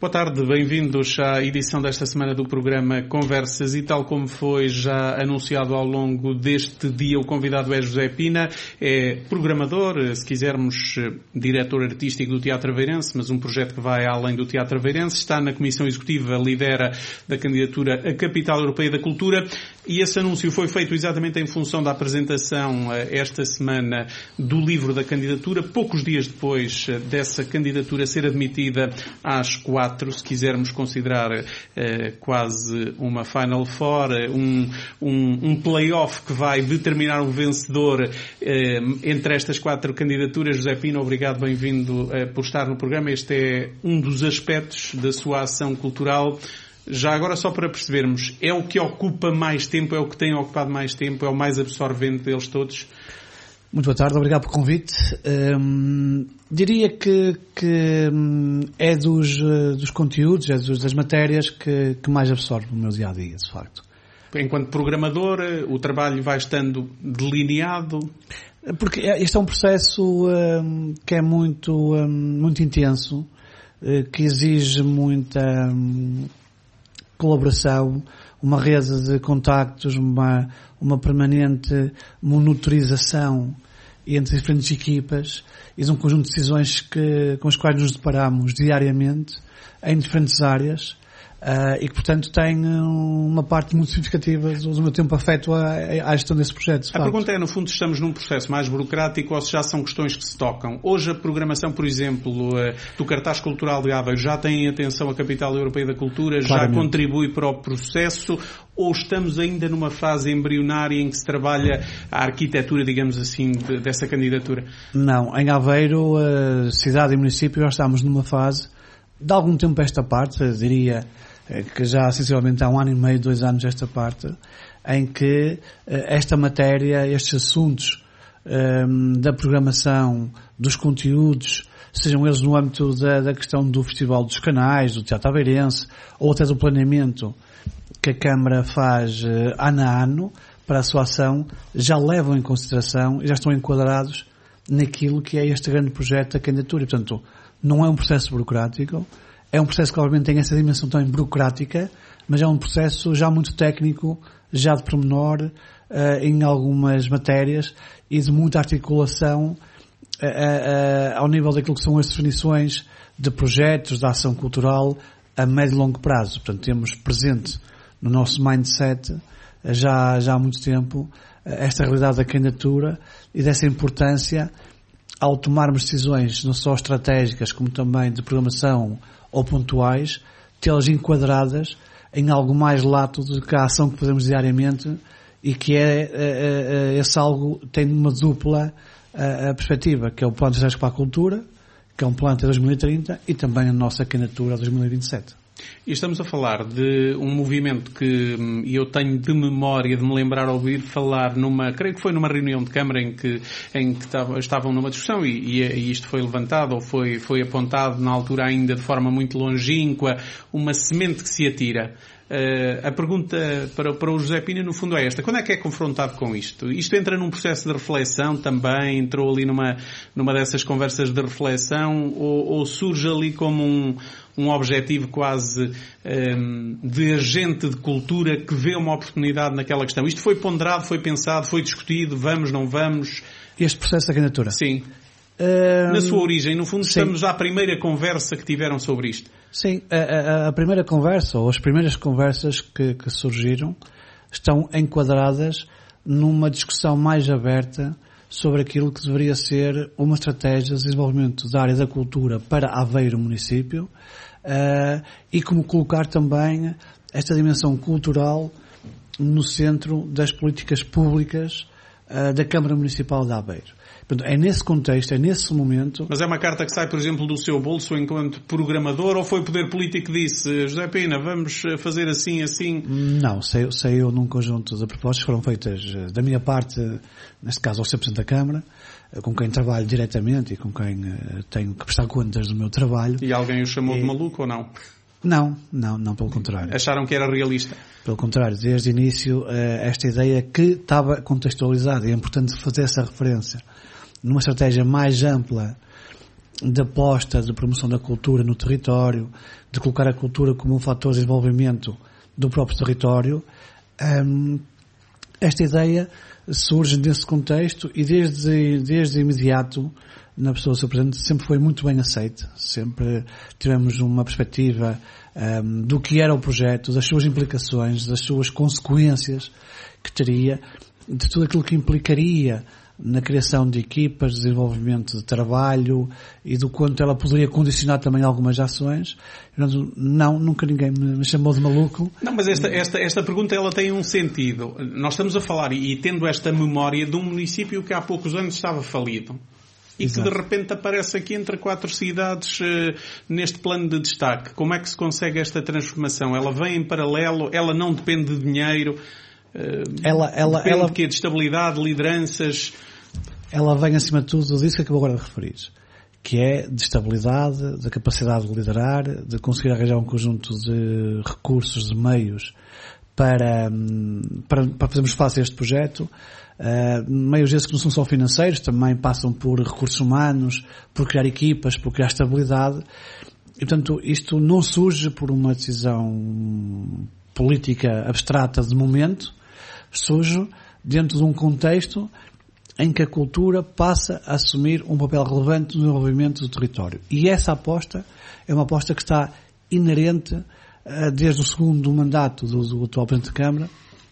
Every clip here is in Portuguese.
Boa tarde, bem-vindos à edição desta semana do programa Conversas e tal como foi já anunciado ao longo deste dia, o convidado é José Pina, é programador, se quisermos diretor artístico do Teatro Aveirense, mas um projeto que vai além do Teatro Aveirense, está na Comissão Executiva, lidera da candidatura à Capital Europeia da Cultura e esse anúncio foi feito exatamente em função da apresentação esta semana do livro da candidatura, poucos dias depois dessa candidatura ser admitida às 4, se quisermos considerar quase uma Final Four, um play-off que vai determinar um vencedor entre estas 4 candidaturas. José Pina, obrigado, bem-vindo por estar no programa. Este é um dos aspectos da sua ação cultural. Já agora, só para percebermos, é o que ocupa mais tempo, é o que tem ocupado mais tempo, é o mais absorvente deles todos? Muito boa tarde, obrigado pelo convite. Diria que é dos conteúdos, é das matérias que mais absorve o meu dia-a-dia, de facto. Enquanto programador, o trabalho vai estando delineado? Porque este é um processo que é muito intenso, que exige muita colaboração, uma rede de contactos, uma permanente monitorização entre diferentes equipas e um conjunto de decisões com as quais nos deparamos diariamente em diferentes áreas e que, portanto, tem uma parte muito significativa do meu tempo afeto à gestão desse projeto. A pergunta é, no fundo, estamos num processo mais burocrático ou se já são questões que se tocam? Hoje a programação, por exemplo, do cartaz cultural de Aveiro já tem atenção à Capital Europeia da Cultura, claramente. Já contribui para o processo ou estamos ainda numa fase embrionária em que se trabalha a arquitetura, digamos assim, dessa candidatura? Não, em Aveiro, cidade e município, já estamos numa fase, de algum tempo a esta parte, eu diria que já sensivelmente há 1 ano e meio, 2 anos esta parte, em que esta matéria, estes assuntos da programação, dos conteúdos, sejam eles no âmbito da questão do Festival dos Canais, do Teatro Aveirense, ou até do planeamento que a Câmara faz ano a ano para a sua ação, já levam em consideração e já estão enquadrados naquilo que é este grande projeto da candidatura. Portanto, não é um processo burocrático, é um processo que obviamente tem essa dimensão também burocrática, mas é um processo já muito técnico, já de pormenor, em algumas matérias e de muita articulação ao nível daquilo que são as definições de projetos, da ação cultural a médio e longo prazo. Portanto, temos presente no nosso mindset já há muito tempo esta realidade da candidatura e dessa importância ao tomarmos decisões não só estratégicas como também de programação ou pontuais, tê-las enquadradas em algo mais lato do que a ação que fazemos diariamente e que esse algo tem uma dupla perspectiva, que é o Plano Estratégico para a Cultura, que é um plano até 2030 e também a nossa candidatura a 2027. E estamos a falar de um movimento que eu tenho de memória de me lembrar ouvir falar creio que foi numa reunião de Câmara em que estavam numa discussão e isto foi levantado ou foi apontado na altura ainda de forma muito longínqua, uma semente que se atira. A pergunta para o José Pina, no fundo, é esta. Quando é que é confrontado com isto? Isto entra num processo de reflexão também? Entrou ali numa dessas conversas de reflexão? Ou surge ali como um objetivo quase de agente de cultura que vê uma oportunidade naquela questão? Isto foi ponderado, foi pensado, foi discutido? Vamos, não vamos? Este processo da candidatura? Sim. Na sua origem, no fundo, estamos à primeira conversa que tiveram sobre isto. Sim, a primeira conversa, ou as primeiras conversas que surgiram, estão enquadradas numa discussão mais aberta sobre aquilo que deveria ser uma estratégia de desenvolvimento da área da cultura para Aveiro município e como colocar também esta dimensão cultural no centro das políticas públicas da Câmara Municipal de Aveiro. Portanto, é nesse contexto, é nesse momento... Mas é uma carta que sai, por exemplo, do seu bolso enquanto programador, ou foi o Poder Político que disse, José Pina, vamos fazer assim? Não, saiu num conjunto de propostas que foram feitas da minha parte, neste caso ao Sr. Presidente da Câmara, com quem trabalho diretamente e com quem tenho que prestar contas do meu trabalho. E alguém o chamou de maluco ou não? Não, pelo contrário. Acharam que era realista? Pelo contrário, desde o início, esta ideia que estava contextualizada, e é importante fazer essa referência, numa estratégia mais ampla de aposta, de promoção da cultura no território, de colocar a cultura como um fator de desenvolvimento do próprio território. Esta ideia surge nesse contexto e desde imediato, na pessoa do Sr. Presidente, sempre foi muito bem aceita. Sempre tivemos uma perspectiva do que era o projeto, das suas implicações, das suas consequências que teria, de tudo aquilo que implicaria na criação de equipas, desenvolvimento de trabalho e do quanto ela poderia condicionar também algumas ações. Não, nunca ninguém me chamou de maluco. Não, mas esta pergunta ela tem um sentido. Nós estamos a falar, e tendo esta memória, de um município que há poucos anos estava falido. E Exato. Que de repente aparece aqui entre 4 cidades neste plano de destaque. Como é que se consegue esta transformação? Ela vem em paralelo, ela não depende de dinheiro, depende de quê? De estabilidade, lideranças. Ela vem acima de tudo disso que acabou agora de referir, que é de estabilidade, de capacidade de liderar, de conseguir arranjar um conjunto de recursos, de meios para fazermos face a este projeto. Meios esses que não são só financeiros, também passam por recursos humanos, por criar equipas, por criar estabilidade. E, portanto, isto não surge por uma decisão política abstrata de momento, surge dentro de um contexto em que a cultura passa a assumir um papel relevante no desenvolvimento do território. E essa aposta é uma aposta que está inerente desde o segundo mandato do atual Presidente da Câmara,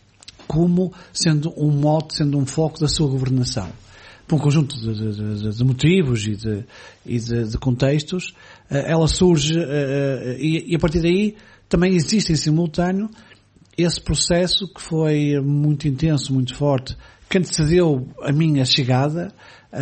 como sendo um mote, sendo um foco da sua governação. Por um conjunto de motivos e de contextos, ela surge e a partir daí também existe em simultâneo esse processo que foi muito intenso, muito forte, que antecedeu a minha chegada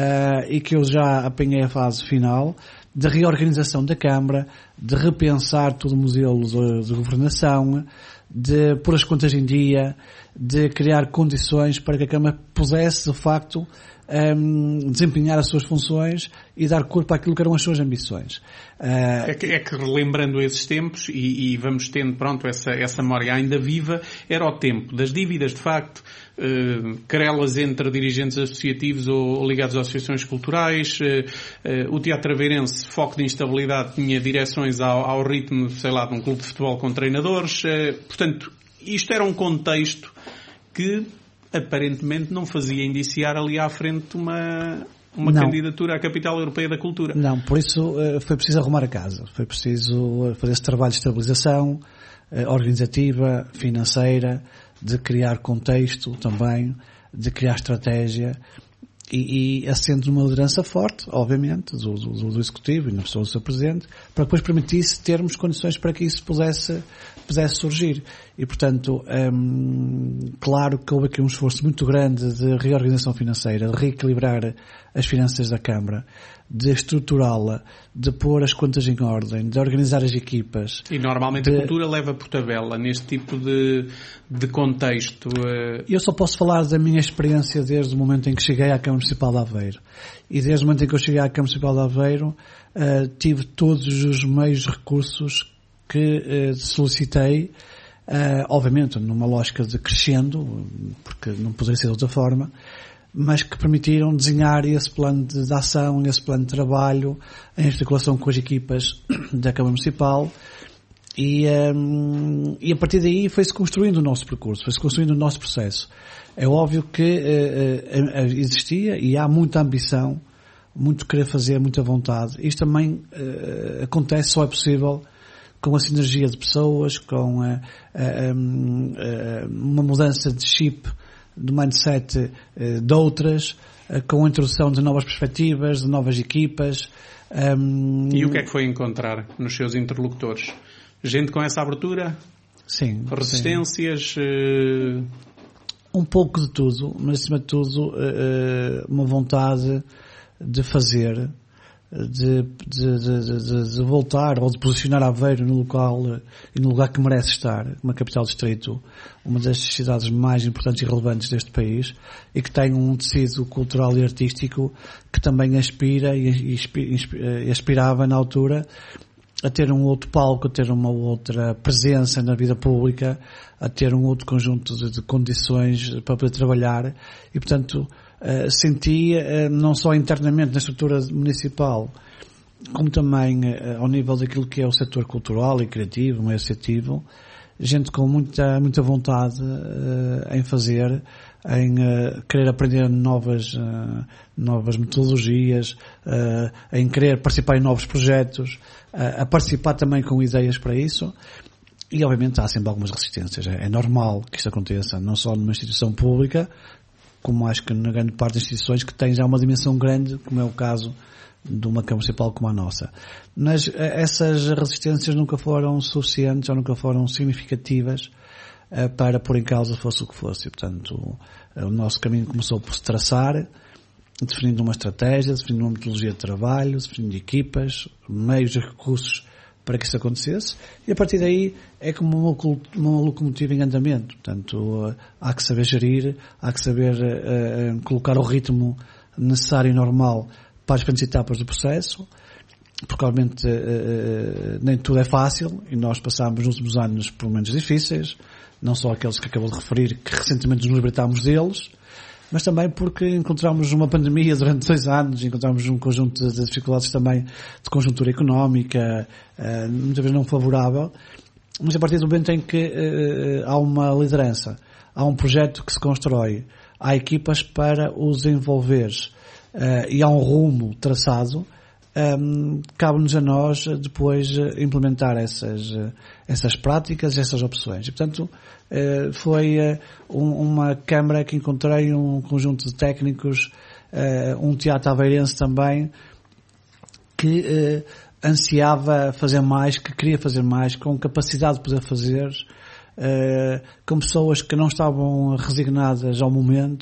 e que eu já apanhei a fase final, de reorganização da Câmara, de repensar todo o modelo de governação, de pôr as contas em dia, de criar condições para que a Câmara pudesse, de facto, desempenhar as suas funções e dar corpo àquilo que eram as suas ambições. É que relembrando esses tempos, e vamos tendo, pronto, essa memória ainda viva, era o tempo das dívidas, de facto, querelas entre dirigentes associativos ou ligados a associações culturais, o Teatro Aveirense, foco de instabilidade, tinha direções ao ritmo, sei lá, de um clube de futebol com treinadores, portanto, isto era um contexto que aparentemente não fazia indiciar ali à frente uma candidatura à Capital Europeia da Cultura. Não, por isso foi preciso arrumar a casa, foi preciso fazer esse trabalho de estabilização organizativa, financeira, de criar contexto também, de criar estratégia e assento numa liderança forte, obviamente, do Executivo e na pessoa do seu Presidente, para depois permitisse termos condições para que isso pudesse surgir. E, portanto, claro que houve aqui um esforço muito grande de reorganização financeira, de reequilibrar as finanças da Câmara, de estruturá-la, de pôr as contas em ordem, de organizar as equipas. E normalmente a cultura leva por tabela neste tipo de contexto. Eu só posso falar da minha experiência desde o momento em que cheguei à Câmara Municipal de Aveiro. E desde o momento em que eu cheguei à Câmara Municipal de Aveiro, tive todos os meios recursos que solicitei, obviamente numa lógica de crescendo, porque não poderia ser de outra forma, mas que permitiram desenhar esse plano de ação, esse plano de trabalho, em articulação com as equipas da Câmara Municipal, e a partir daí foi-se construindo o nosso percurso, foi-se construindo o nosso processo. É óbvio que existia e há muita ambição, muito querer fazer, muita vontade. Isto também acontece, só é possível com a sinergia de pessoas, com uma mudança de chip, de mindset de outras, com a introdução de novas perspectivas, de novas equipas. E o que é que foi encontrar nos seus interlocutores? Gente com essa abertura? Sim. Resistências? Sim. Um pouco de tudo, mas acima de tudo uma vontade de fazer, de voltar ou de posicionar Aveiro no local e no lugar que merece estar, uma capital distrito, uma das cidades mais importantes e relevantes deste país, e que tem um tecido cultural e artístico que também aspira e aspirava na altura a ter um outro palco, a ter uma outra presença na vida pública, a ter um outro conjunto de condições para poder trabalhar, e portanto senti, não só internamente na estrutura municipal, como também ao nível daquilo que é o setor cultural e criativo, meio associativo, gente com muita vontade em fazer, em querer aprender novas metodologias, em querer participar em novos projetos, a participar também com ideias para isso. E obviamente há sempre algumas resistências. É normal que isto aconteça, não só numa instituição pública, como acho que na grande parte das instituições que têm já uma dimensão grande, como é o caso de uma Câmara Municipal como a nossa. Mas essas resistências nunca foram suficientes ou nunca foram significativas para pôr em causa fosse o que fosse. E, portanto, o nosso caminho começou por se traçar, definindo uma estratégia, definindo uma metodologia de trabalho, definindo equipas, meios e recursos para que isso acontecesse, e a partir daí é como uma locomotiva em andamento. Portanto, há que saber gerir, há que saber colocar o ritmo necessário e normal para as diferentes etapas do processo, porque obviamente nem tudo é fácil, e nós passámos nos últimos anos por momentos difíceis, não só aqueles que acabou de referir, que recentemente nos libertámos deles, mas também porque encontramos uma pandemia durante 2 anos, encontramos um conjunto de dificuldades também de conjuntura económica, muitas vezes não favorável, mas a partir do momento em que há uma liderança, há um projeto que se constrói, há equipas para os desenvolver, e há um rumo traçado, cabe-nos a nós depois implementar essas práticas, essas opções. E, portanto, foi uma Câmara que encontrei um conjunto de técnicos, um teatro aveirense também, que ansiava fazer mais, que queria fazer mais, com capacidade de poder fazer, com pessoas que não estavam resignadas ao momento,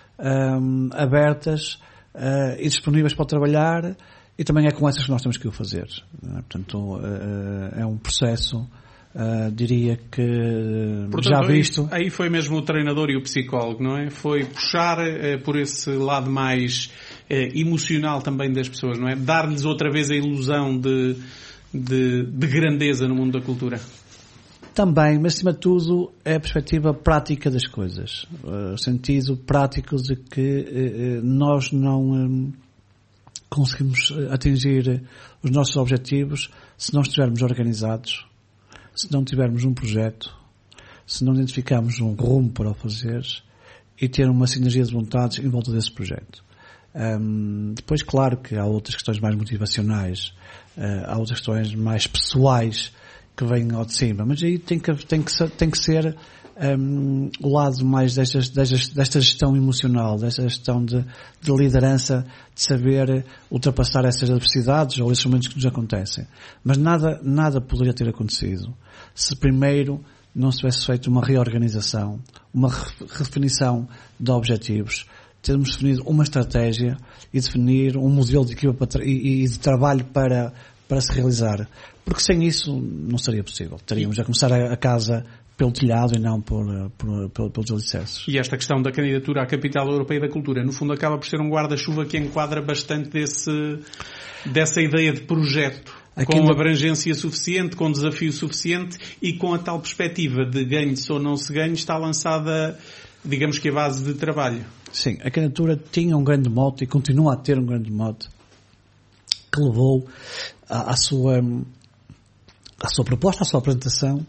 abertas e disponíveis para trabalhar, e também é com essas que nós temos que o fazer. Portanto, é um processo, diria que portanto, já visto. Aí foi mesmo o treinador e o psicólogo, não é? Foi puxar por esse lado mais emocional também das pessoas, não é? Dar-lhes outra vez a ilusão de grandeza no mundo da cultura. Também, mas acima de tudo é a perspectiva prática das coisas, o sentido prático de que nós não conseguimos atingir os nossos objetivos se não estivermos organizados, se não tivermos um projeto, se não identificarmos um rumo para o fazer e ter uma sinergia de vontades em volta desse projeto. Depois, claro que há outras questões mais motivacionais, há outras questões mais pessoais que vêm ao de cima, mas aí tem que ser o lado mais desta gestão emocional, desta gestão de liderança, de saber ultrapassar essas adversidades ou esses momentos que nos acontecem. Mas nada poderia ter acontecido se primeiro não se tivesse feito uma reorganização, uma redefinição de objetivos, termos definido uma estratégia e definir um modelo de equipa e de trabalho para se realizar. Porque sem isso não seria possível. Teríamos a começar a casa pelo telhado e não pelos alicerces. E esta questão da candidatura à Capital Europeia da Cultura, no fundo, acaba por ser um guarda-chuva que enquadra bastante dessa ideia de projeto, com abrangência suficiente, com desafio suficiente e com a tal perspectiva de ganhe-se ou não se ganhe, está lançada, digamos que a base de trabalho. Sim, a candidatura tinha um grande mote e continua a ter um grande mote que levou à sua proposta, à sua apresentação,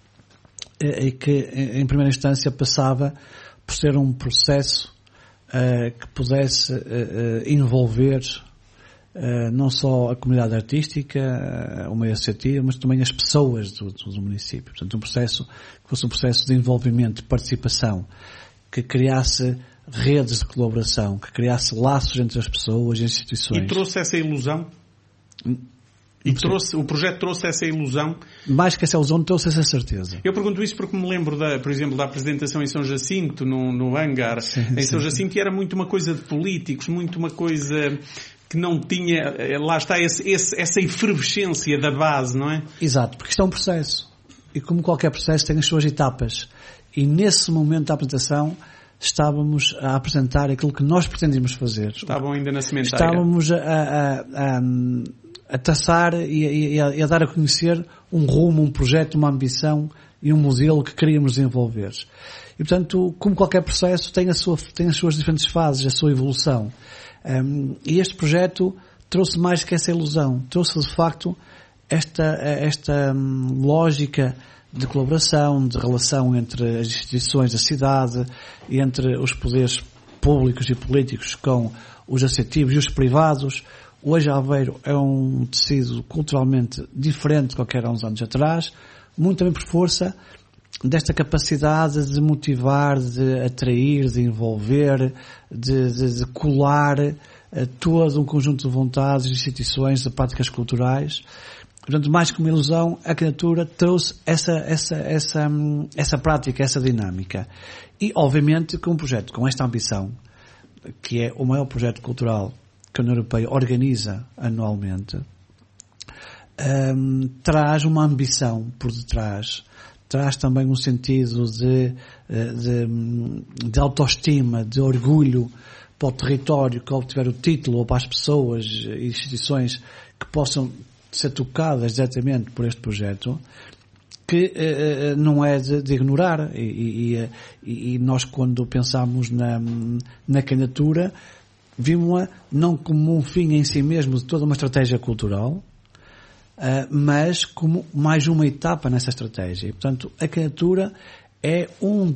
e que em primeira instância passava por ser um processo que pudesse envolver não só a comunidade artística, o meio associativo, mas também as pessoas do município. Portanto, que fosse um processo de envolvimento, de participação, que criasse redes de colaboração, que criasse laços entre as pessoas e as instituições. E trouxe essa ilusão? O projeto trouxe essa ilusão? Mais que essa ilusão, trouxe essa certeza. Eu pergunto isso porque me lembro, por exemplo, da apresentação em São Jacinto, no hangar, São Jacinto, e era muito uma coisa de políticos, muito uma coisa que não tinha, lá está, essa efervescência da base, não é? Exato, porque isto é um processo. E como qualquer processo tem as suas etapas. E nesse momento da apresentação estávamos a apresentar aquilo que nós pretendíamos fazer. Estavam ainda na sementeira. Estávamos a traçar e a dar a conhecer um rumo, um projeto, uma ambição e um modelo que queríamos desenvolver. E, portanto, como qualquer processo, tem as suas diferentes fases, a sua evolução. E este projeto trouxe mais que essa ilusão. Trouxe, de facto, esta lógica de colaboração, de relação entre as instituições da cidade, entre os poderes públicos e políticos com os associativos e os privados. Hoje Aveiro é um tecido culturalmente diferente do que era há uns anos atrás, muito também por força desta capacidade de motivar, de atrair, de envolver, de colar todo um conjunto de vontades, de instituições, de práticas culturais. Portanto, mais que uma ilusão, a candidatura trouxe essa prática, essa dinâmica. E, obviamente, que um projeto com esta ambição, que é o maior projeto cultural que a União Europeia organiza anualmente, traz uma ambição por detrás, traz também um sentido de autoestima, de orgulho para o território que obtiver o título, ou para as pessoas e instituições que possam ser tocadas diretamente por este projeto, que não é de ignorar. E nós, quando pensamos na candidatura, vimos-a não como um fim em si mesmo de toda uma estratégia cultural, mas como mais uma etapa nessa estratégia. E, portanto, a candidatura é um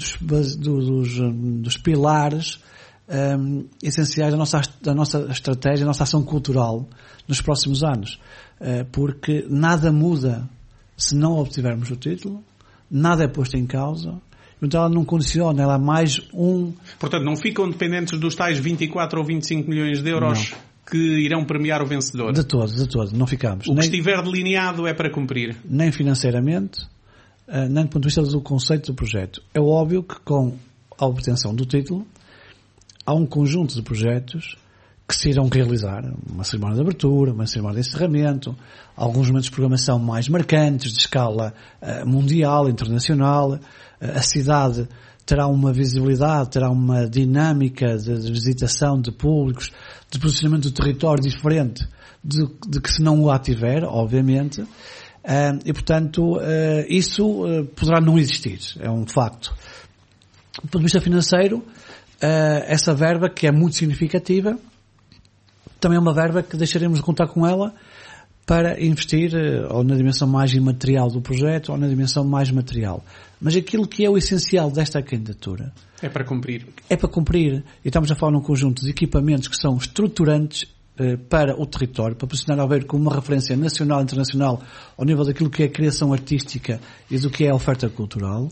dos pilares essenciais da nossa estratégia, da nossa ação cultural nos próximos anos. Porque nada muda se não obtivermos o título, nada é posto em causa. Então ela não condiciona, ela é mais um... Portanto, não ficam dependentes dos tais 24 ou 25 milhões de euros que irão premiar o vencedor? De todo, não ficamos. O que estiver delineado é para cumprir? Nem financeiramente, nem do ponto de vista do conceito do projeto. É óbvio que com a obtenção do título, há um conjunto de projetos que se irão realizar, uma cerimónia de abertura, uma cerimónia de encerramento, alguns momentos de programação mais marcantes, de escala mundial, internacional. A cidade terá uma visibilidade, terá uma dinâmica de visitação de públicos, de posicionamento do território diferente de que se não o tiver, obviamente, e portanto isso poderá não existir, é um facto. Do ponto de vista financeiro, essa verba, que é muito significativa, também é uma verba que deixaremos de contar com ela para investir ou na dimensão mais imaterial do projeto ou na dimensão mais material. Mas aquilo que é o essencial desta candidatura... É para cumprir. É para cumprir. E estamos a falar num conjunto de equipamentos que são estruturantes para o território, para posicionar Aveiro como uma referência nacional e internacional ao nível daquilo que é a criação artística e do que é a oferta cultural.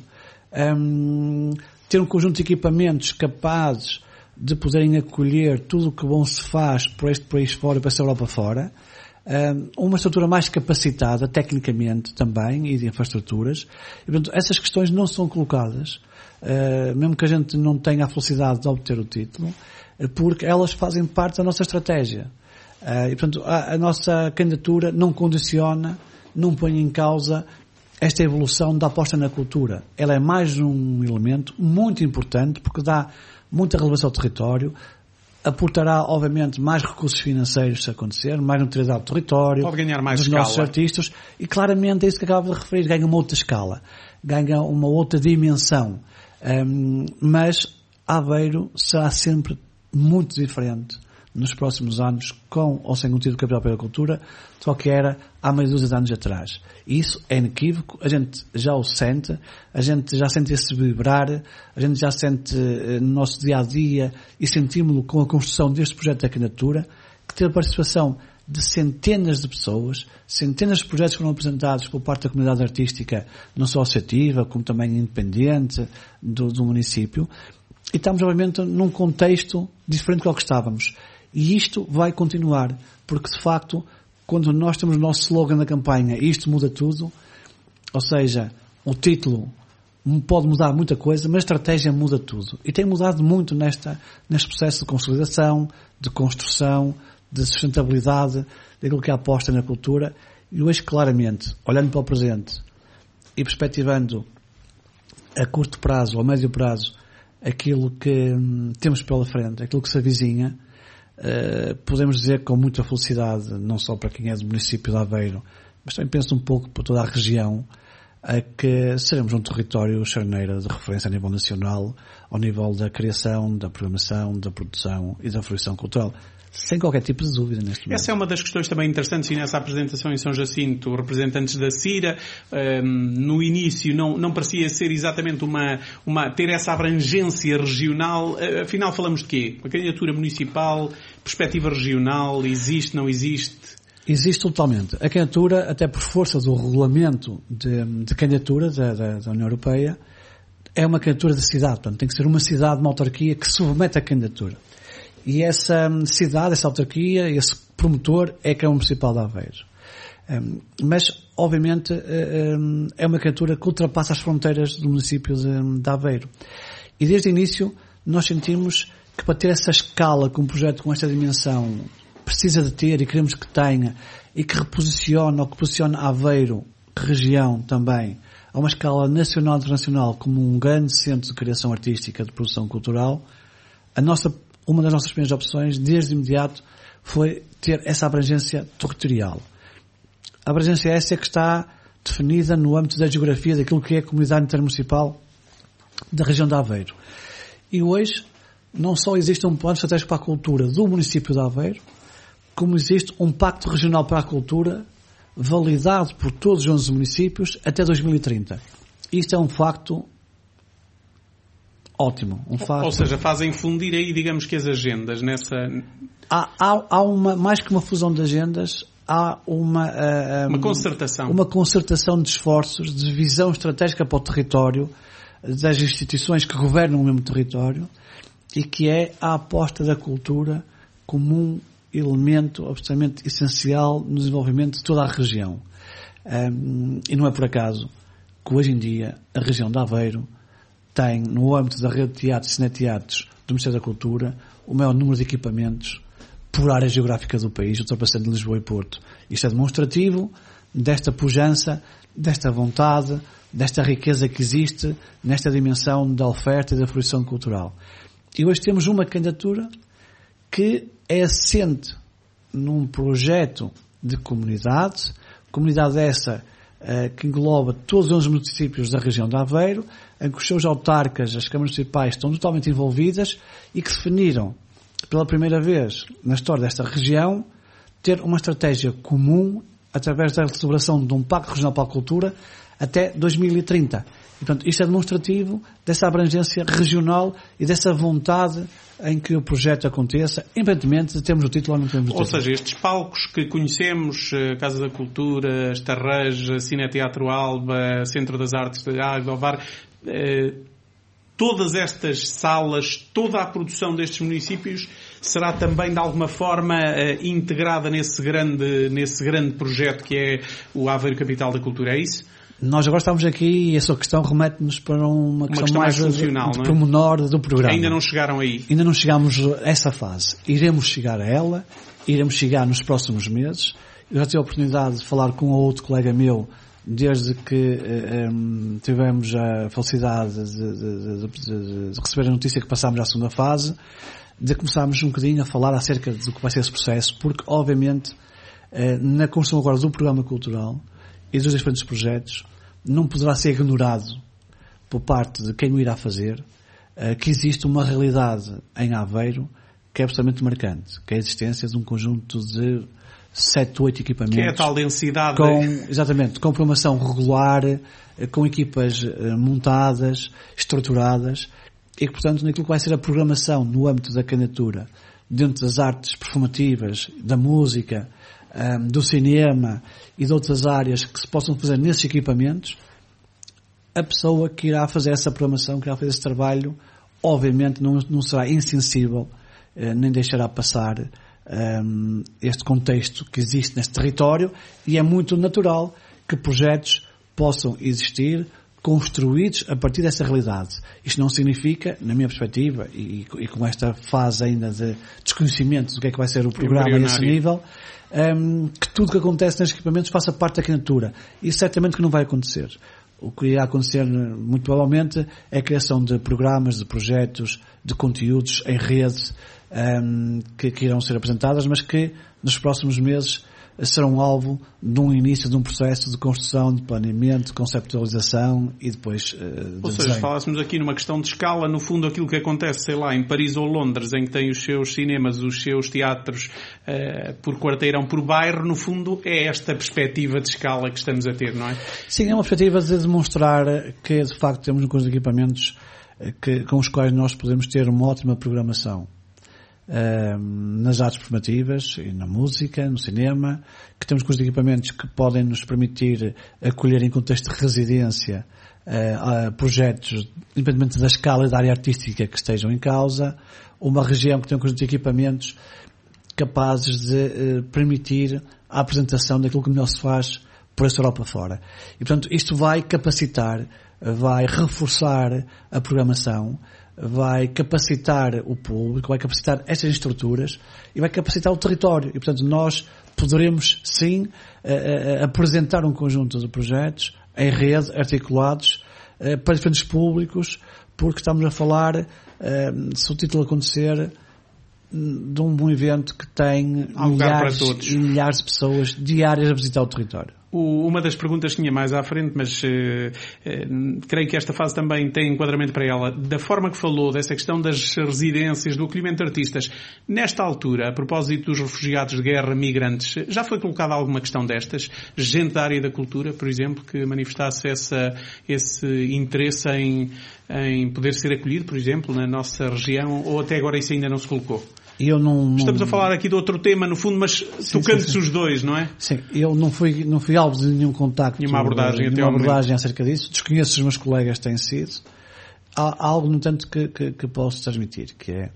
Ter um conjunto de equipamentos capazes de poderem acolher tudo o que bom se faz por este país fora e para esta Europa fora. Uma estrutura mais capacitada, tecnicamente também, e de infraestruturas. E, portanto, essas questões não são colocadas, mesmo que a gente não tenha a felicidade de obter o título, porque elas fazem parte da nossa estratégia. E, portanto, a nossa candidatura não condiciona, não põe em causa esta evolução da aposta na cultura. Ela é mais um elemento muito importante, porque dá muita relevância ao território, aportará, obviamente, mais recursos financeiros se acontecer, mais notoriedade do território, pode ganhar mais dos escala. Nossos artistas, e claramente é isso que acabo de referir, ganha uma outra escala, ganha uma outra dimensão. Mas Aveiro será sempre muito diferente nos próximos anos, com ou sem o título de capital pela cultura, do que era há meia dúzia de anos atrás. E isso é inequívoco, a gente já o sente, a gente já sente esse vibrar, a gente já sente no nosso dia-a-dia e sentimos-lo com a construção deste projeto da candidatura, que teve a participação de centenas de pessoas, centenas de projetos que foram apresentados por parte da comunidade artística, não só associativa, como também independente do município, e estamos, obviamente, num contexto diferente do que estávamos. E isto vai continuar, porque de facto, quando nós temos o nosso slogan da campanha, isto muda tudo, ou seja, o título pode mudar muita coisa, mas a estratégia muda tudo. E tem mudado muito neste processo de consolidação, de construção, de sustentabilidade, daquilo que é a aposta na cultura. E hoje, claramente, olhando para o presente e perspectivando a curto prazo ou a médio prazo aquilo que temos pela frente, aquilo que se avizinha, podemos dizer com muita felicidade, não só para quem é do município de Aveiro, mas também penso um pouco para toda a região, que seremos um território charneira de referência a nível nacional, ao nível da criação, da programação, da produção e da fruição cultural. Sem qualquer tipo de dúvida neste momento. Essa é uma das questões também interessantes, e nessa apresentação em São Jacinto, representantes da CIRA, no início não parecia ser exatamente ter essa abrangência regional. Afinal, falamos de quê? Uma candidatura municipal, perspectiva regional, existe, não existe? Existe totalmente. A candidatura, até por força do regulamento de candidatura da União Europeia, é uma candidatura de cidade. Portanto, tem que ser uma cidade, uma autarquia que submete a candidatura. E essa cidade, essa autarquia, esse promotor é a Câmara Municipal de Aveiro. Mas, obviamente, é uma candidatura que ultrapassa as fronteiras do município de Aveiro. E desde o início nós sentimos que para ter essa escala com um projeto com esta dimensão precisa de ter, e queremos que tenha, e que reposicione ou que posicione Aveiro, região também, a uma escala nacional e internacional como um grande centro de criação artística, de produção cultural, uma das nossas primeiras opções, desde imediato, foi ter essa abrangência territorial. A abrangência essa é que está definida no âmbito da geografia daquilo que é a comunidade intermunicipal da região de Aveiro. E hoje, não só existe um plano estratégico para a cultura do município de Aveiro, como existe um pacto regional para a cultura validado por todos os 11 municípios até 2030. Isto é um facto ótimo. Ou seja, fazem fundir aí, digamos que as agendas nessa... Há mais que uma fusão de agendas, há uma concertação. Uma concertação de esforços, de visão estratégica para o território, das instituições que governam o mesmo território, e que é a aposta da cultura como um elemento absolutamente essencial no desenvolvimento de toda a região. E não é por acaso que hoje em dia a região de Aveiro tem, no âmbito da rede de teatros e cineteatros do Ministério da Cultura, o maior número de equipamentos por área geográfica do país, ultrapassando Lisboa e Porto. Isto é demonstrativo desta pujança, desta vontade, desta riqueza que existe nesta dimensão da oferta e da fruição cultural. E hoje temos uma candidatura que é assente num projeto de comunidade essa que engloba todos os municípios da região de Aveiro, em que os seus autarcas, as câmaras municipais, estão totalmente envolvidas e que definiram, pela primeira vez na história desta região, ter uma estratégia comum através da celebração de um Pacto Regional para a Cultura até 2030. E, portanto, isto é demonstrativo dessa abrangência regional e dessa vontade em que o projeto aconteça, independentemente de termos o título ou não termos o título. Ou seja, estes palcos que conhecemos, Casa da Cultura, Estarreja, Cineteatro Alba, Centro das Artes de Águeda, todas estas salas, toda a produção destes municípios será também de alguma forma integrada nesse grande projeto que é o Aveiro Capital da Cultura, é isso? Nós agora estamos aqui e essa questão remete-nos para uma questão mais funcional, de pormenor do programa. Ainda não chegaram aí? Ainda não chegamos a essa fase. Iremos chegar a ela, iremos chegar nos próximos meses. Eu já tive a oportunidade de falar com outro colega meu desde que tivemos a felicidade de receber a notícia que passámos à segunda fase, de começarmos um bocadinho a falar acerca do que vai ser esse processo, porque obviamente na construção agora do programa cultural e dos diferentes projetos não poderá ser ignorado por parte de quem o irá fazer que existe uma realidade em Aveiro que é absolutamente marcante, que é a existência de um conjunto de 7 ou 8 equipamentos. Que é a tal densidade. Exatamente, com programação regular, com equipas montadas, estruturadas, e que, portanto, naquilo que vai ser a programação no âmbito da candidatura, dentro das artes performativas, da música, do cinema e de outras áreas que se possam fazer nesses equipamentos, a pessoa que irá fazer essa programação, que irá fazer esse trabalho, obviamente não será insensível, nem deixará passar este contexto que existe neste território, e é muito natural que projetos possam existir construídos a partir dessa realidade. Isto não significa, na minha perspectiva, e com esta fase ainda de desconhecimento do que é que vai ser o programa a esse nível, que tudo que acontece nestes equipamentos faça parte da candidatura. Isso certamente que não vai acontecer. O que irá acontecer, muito provavelmente, é a criação de programas, de projetos, de conteúdos em rede, que irão ser apresentadas, mas que nos próximos meses serão alvo de um início de um processo de construção, de planeamento, de conceptualização e depois de Ou seja, desenho. falássemos aqui numa questão de escala, no fundo aquilo que acontece, sei lá, em Paris ou Londres, em que tem os seus cinemas, os seus teatros por quarteirão, por bairro, no fundo é esta perspectiva de escala que estamos a ter, não é? Sim, é uma perspectiva de demonstrar que de facto temos um conjunto de equipamentos com os quais nós podemos ter uma ótima programação. Nas artes performativas e na música, no cinema, que temos com os equipamentos que podem nos permitir acolher em contexto de residência projetos, independentemente da escala e da área artística que estejam em causa, uma região que tem um conjunto de equipamentos capazes de permitir a apresentação daquilo que melhor se faz por esta Europa fora. E portanto isto vai capacitar, vai reforçar a programação, vai capacitar o público, vai capacitar estas estruturas e vai capacitar o território. E, portanto, nós poderemos, sim, apresentar um conjunto de projetos em rede, articulados, para diferentes públicos, porque estamos a falar, se o título acontecer, de um evento que tem milhares de pessoas diárias a visitar o território. Uma das perguntas tinha mais à frente, mas creio que esta fase também tem enquadramento para ela. Da forma que falou, dessa questão das residências, do acolhimento de artistas, nesta altura, a propósito dos refugiados de guerra, migrantes, já foi colocada alguma questão destas? Gente da área da cultura, por exemplo, que manifestasse esse interesse em poder ser acolhido, por exemplo, na nossa região, ou até agora isso ainda não se colocou? Estamos a falar aqui de outro tema, no fundo, mas tocando-se os dois, não é? Sim, eu não fui alvo de nenhum contacto, nenhuma abordagem acerca disso. Desconheço se os meus colegas têm sido. Há algo, no entanto, que posso transmitir, que é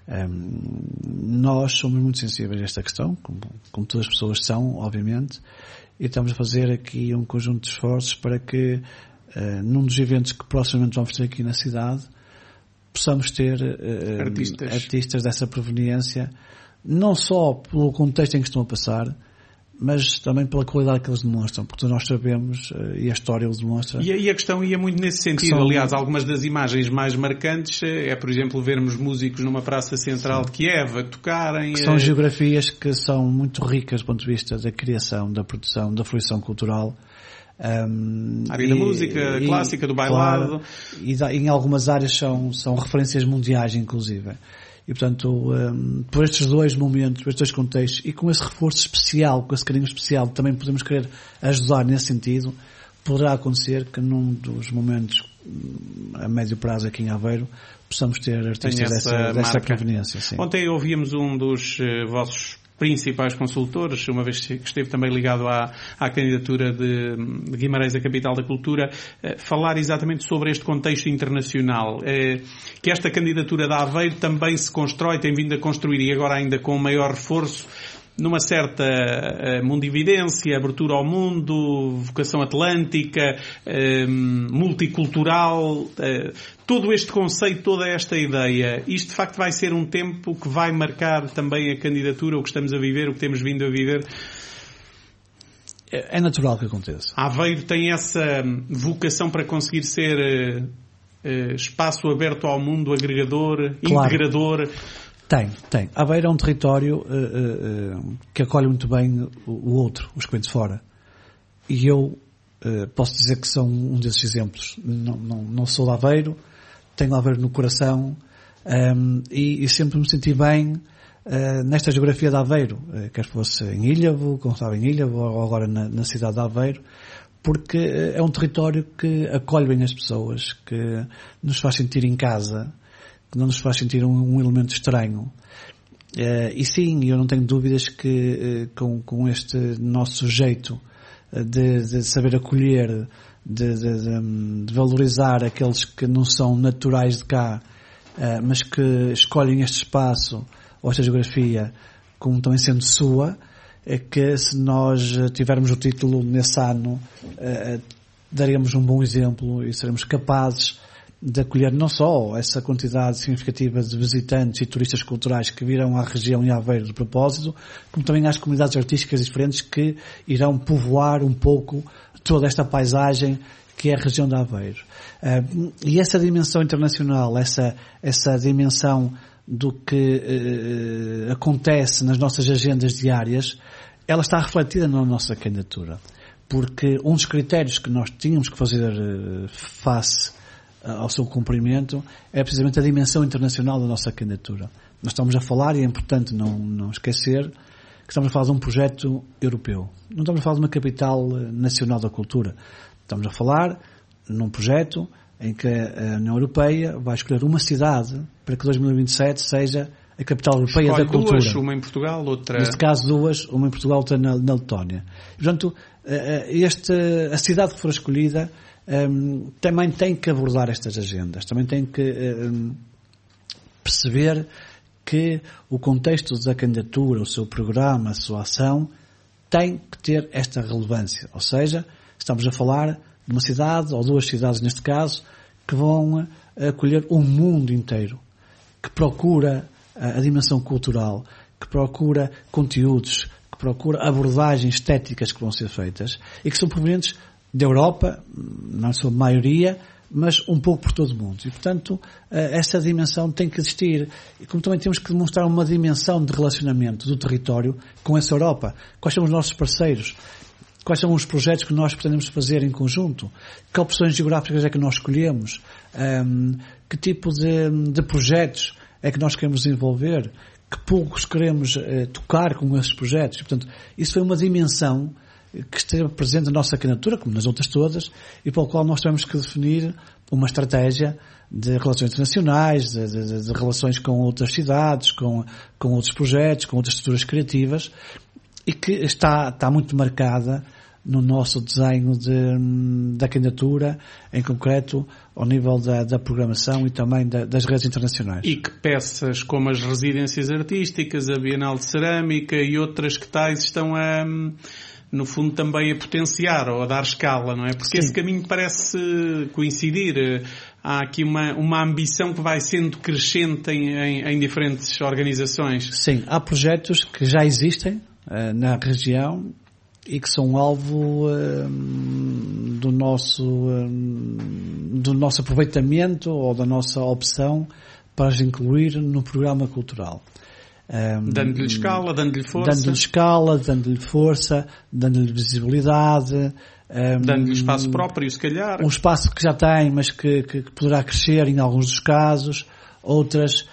nós somos muito sensíveis a esta questão, como todas as pessoas são, obviamente, e estamos a fazer aqui um conjunto de esforços para que num dos eventos que proximamente vamos ter aqui na cidade possamos ter artistas dessa proveniência, não só pelo contexto em que estão a passar, mas também pela qualidade que eles demonstram, porque nós sabemos, e a história os demonstra. E a questão ia muito nesse sentido. Aliás, algumas das imagens mais marcantes por exemplo, vermos músicos numa praça central de Kiev a tocarem. Que são geografias que são muito ricas do ponto de vista da criação, da produção, da fruição cultural. A área da música clássica, do bailado. Claro, e em algumas áreas são referências mundiais, inclusive. E, portanto, por estes dois momentos, por estes dois contextos, e com esse reforço especial, com esse carinho especial, também podemos querer ajudar nesse sentido, poderá acontecer que num dos momentos a médio prazo aqui em Aveiro possamos ter artistas dessa proveniência. Sim. Ontem ouvíamos um dos vossos principais consultores, uma vez que esteve também ligado à candidatura de Guimarães à Capital da Cultura, falar exatamente sobre este contexto internacional, que esta candidatura da Aveiro também se constrói, tem vindo a construir, e agora ainda com maior reforço, numa certa mundividência, abertura ao mundo, vocação atlântica, multicultural, todo este conceito, toda esta ideia. Isto de facto vai ser um tempo que vai marcar também a candidatura, o que estamos a viver, o que temos vindo a viver. É natural que aconteça. Aveiro tem essa vocação para conseguir ser espaço aberto ao mundo, agregador, claro. Integrador. Tem. Aveiro é um território que acolhe muito bem o outro, os que vêm de fora. E eu posso dizer que são um desses exemplos. Não sou de Aveiro, tenho Aveiro no coração, e sempre me senti bem nesta geografia de Aveiro, quer fosse em Ilhavo, como estava em Ilhavo, ou agora na cidade de Aveiro, porque é um território que acolhe bem as pessoas, que nos faz sentir em casa, que não nos faz sentir um elemento estranho. E sim, eu não tenho dúvidas que com este nosso jeito de saber acolher, de valorizar aqueles que não são naturais de cá, mas que escolhem este espaço ou esta geografia como também sendo sua, é que se nós tivermos o título nesse ano, daríamos um bom exemplo e seremos capazes de acolher não só essa quantidade significativa de visitantes e turistas culturais que virão à região e a Aveiro de propósito, como também às comunidades artísticas diferentes que irão povoar um pouco toda esta paisagem que é a região de Aveiro. E essa dimensão internacional, essa dimensão do que acontece nas nossas agendas diárias, ela está refletida na nossa candidatura. Porque um dos critérios que nós tínhamos que fazer face ao seu cumprimento é precisamente a dimensão internacional da nossa candidatura. Nós estamos a falar, e é importante não esquecer, que estamos a falar de um projeto europeu. Não estamos a falar de uma capital nacional da cultura. Estamos a falar num projeto em que a União Europeia vai escolher uma cidade para que 2027 seja a capital europeia da cultura. Duas, uma em Portugal, outra... Neste caso duas, uma em Portugal, outra na Letónia. E, portanto, a cidade que for escolhida também tem que abordar estas agendas, também tem que perceber que o contexto da candidatura, o seu programa, a sua ação, tem que ter esta relevância. Ou seja, estamos a falar de uma cidade, ou duas cidades neste caso, que vão acolher o mundo inteiro, que procura a dimensão cultural, que procura conteúdos, que procura abordagens estéticas que vão ser feitas e que são provenientes da Europa, não são a maioria, mas um pouco por todo o mundo. E, portanto, essa dimensão tem que existir. E como também temos que demonstrar uma dimensão de relacionamento do território com essa Europa. Quais são os nossos parceiros? Quais são os projetos que nós pretendemos fazer em conjunto? Que opções geográficas é que nós escolhemos? Que tipo de projetos é que nós queremos desenvolver? Que públicos queremos tocar com esses projetos? E, portanto, isso foi uma dimensão que esteve presente na nossa candidatura, como nas outras todas, e para o qual nós tivemos que definir uma estratégia de relações internacionais, de relações com outras cidades, com outros projetos, com outras estruturas criativas, e que está muito marcada no nosso desenho da candidatura, em concreto ao nível da programação e também das redes internacionais. E que peças como as residências artísticas, a Bienal de Cerâmica e outras que tais estão no fundo também a potenciar ou a dar escala, não é? Porque esse caminho parece coincidir. Há aqui uma ambição que vai sendo crescente em diferentes organizações. Sim, há projetos que já existem na região e que são alvo do nosso aproveitamento ou da nossa opção para as incluir no programa cultural. Dando-lhe escala, dando-lhe força. Dando-lhe escala, dando-lhe força, dando-lhe visibilidade. Dando-lhe espaço próprio, se calhar. Um espaço que já tem, mas que poderá crescer em alguns dos casos. Outras,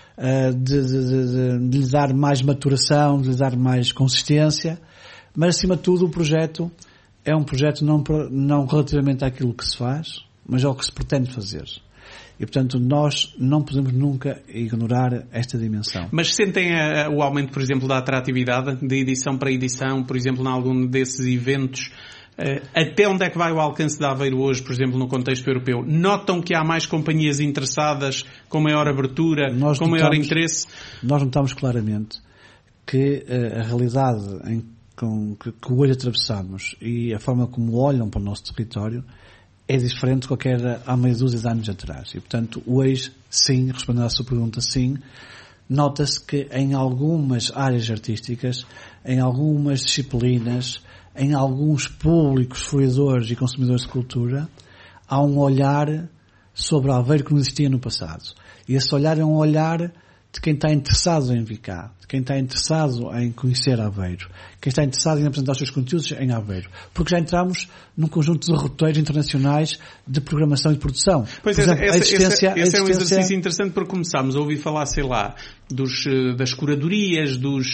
de lhe dar mais maturação, de lhe dar mais consistência. Mas, acima de tudo, o projeto é um projeto não relativamente àquilo que se faz, mas ao que se pretende fazer. E, portanto, nós não podemos nunca ignorar esta dimensão. Mas sentem o aumento, por exemplo, da atratividade de edição para edição, por exemplo, em algum desses eventos? Até onde é que vai o alcance da Aveiro hoje, por exemplo, no contexto europeu? Notam que há mais companhias interessadas, com maior abertura, com maior interesse? Nós notamos claramente que a realidade que hoje atravessamos e a forma como olham para o nosso território é diferente do que era há meia dúzia de anos atrás. E, portanto, hoje, sim, respondendo à sua pergunta, sim, nota-se que em algumas áreas artísticas, em algumas disciplinas, em alguns públicos fruidores e consumidores de cultura, há um olhar sobre Aveiro que não existia no passado. E esse olhar é um olhar de quem está interessado em vir cá, de quem está interessado em conhecer Aveiro, quem está interessado em apresentar os seus conteúdos em Aveiro. Porque já entramos num conjunto de roteiros internacionais de programação e de produção. Pois é, esse é um exercício interessante porque começámos a ouvir falar, sei lá, das curadorias,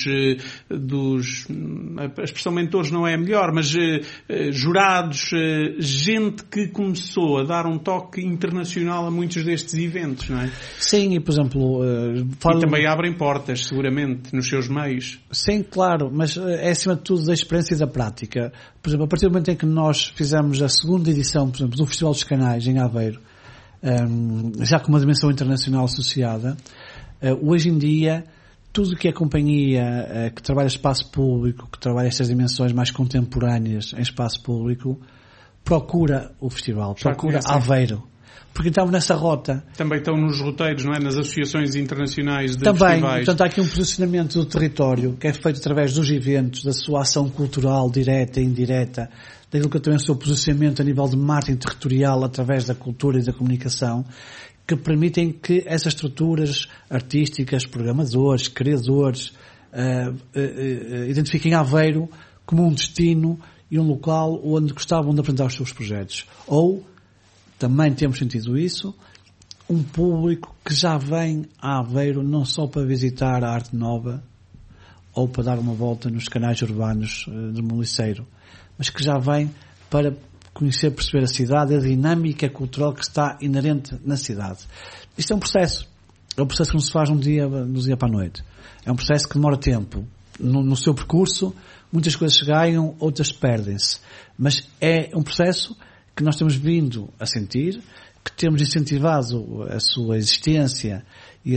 a expressão mentores não é a melhor, mas jurados, gente que começou a dar um toque internacional a muitos destes eventos, não é? Sim, e por exemplo... E também abrem portas, seguramente, nos seus meios. Sim, claro, mas é acima de tudo da experiência e da prática. Por exemplo, a partir do momento em que nós fizemos a segunda edição, por exemplo, do Festival dos Canais em Aveiro, já com uma dimensão internacional associada, hoje em dia, tudo o que é companhia que trabalha espaço público, que trabalha estas dimensões mais contemporâneas em espaço público, procura o festival, procura Aveiro. Porque estamos nessa rota. Também estão nos roteiros, não é? Nas associações internacionais de festivais. Também, portanto, há aqui um posicionamento do território que é feito através dos eventos, da sua ação cultural direta e indireta, daquilo que também é o seu posicionamento a nível de marketing territorial através da cultura e da comunicação, que permitem que essas estruturas artísticas, programadores, criadores, identifiquem Aveiro como um destino e um local onde gostavam de apresentar os seus projetos. Ou, também temos sentido isso, um público que já vem a Aveiro não só para visitar a arte nova ou para dar uma volta nos canais urbanos de Moliceiro, mas que já vem para conhecer, perceber a cidade, a dinâmica cultural que está inerente na cidade. Isto é um processo. É um processo que não se faz do dia para a noite. É um processo que demora tempo. No seu percurso, muitas coisas ganham, outras perdem-se. Mas é um processo que nós temos vindo a sentir, que temos incentivado a sua existência e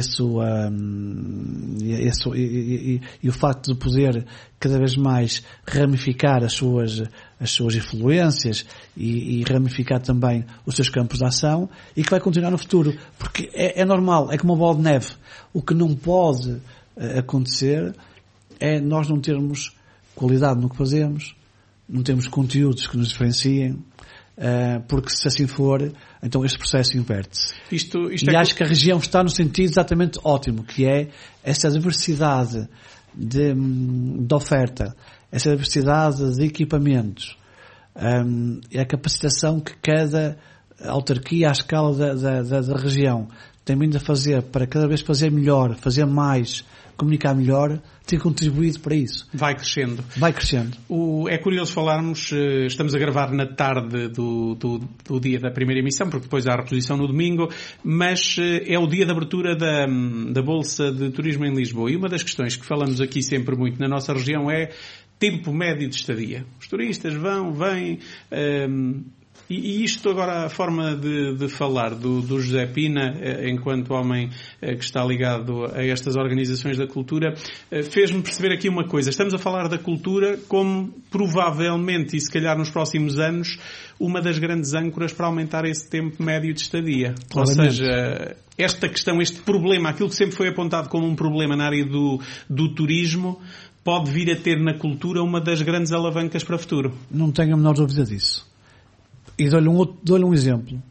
o facto de poder cada vez mais ramificar as suas influências e ramificar também os seus campos de ação, e que vai continuar no futuro, porque é normal, é como uma bola de neve. O que não pode acontecer é nós não termos qualidade no que fazemos, não temos conteúdos que nos diferenciem, porque se assim for, então este processo inverte-se. E acho que a região está no sentido exatamente ótimo, que é essa diversidade de oferta, essa diversidade de equipamentos, e a capacitação que cada autarquia à escala da região tem vindo a fazer para cada vez fazer melhor, fazer mais, comunicar melhor, tem contribuído para isso. Vai crescendo. Vai crescendo. É curioso falarmos, estamos a gravar na tarde do dia da primeira emissão, porque depois há a reposição no domingo, mas é o dia de abertura da Bolsa de Turismo em Lisboa. E uma das questões que falamos aqui sempre muito na nossa região é tempo médio de estadia. Os turistas vão, vêm... E isto agora, a forma de falar do José Pina, enquanto homem que está ligado a estas organizações da cultura, fez-me perceber aqui uma coisa. Estamos a falar da cultura como provavelmente, e se calhar nos próximos anos, uma das grandes âncoras para aumentar esse tempo médio de estadia. Claramente. Ou seja, esta questão, este problema, aquilo que sempre foi apontado como um problema na área do turismo, pode vir a ter na cultura uma das grandes alavancas para o futuro. Não tenho a menor dúvida disso. E dou-lhe um exemplo.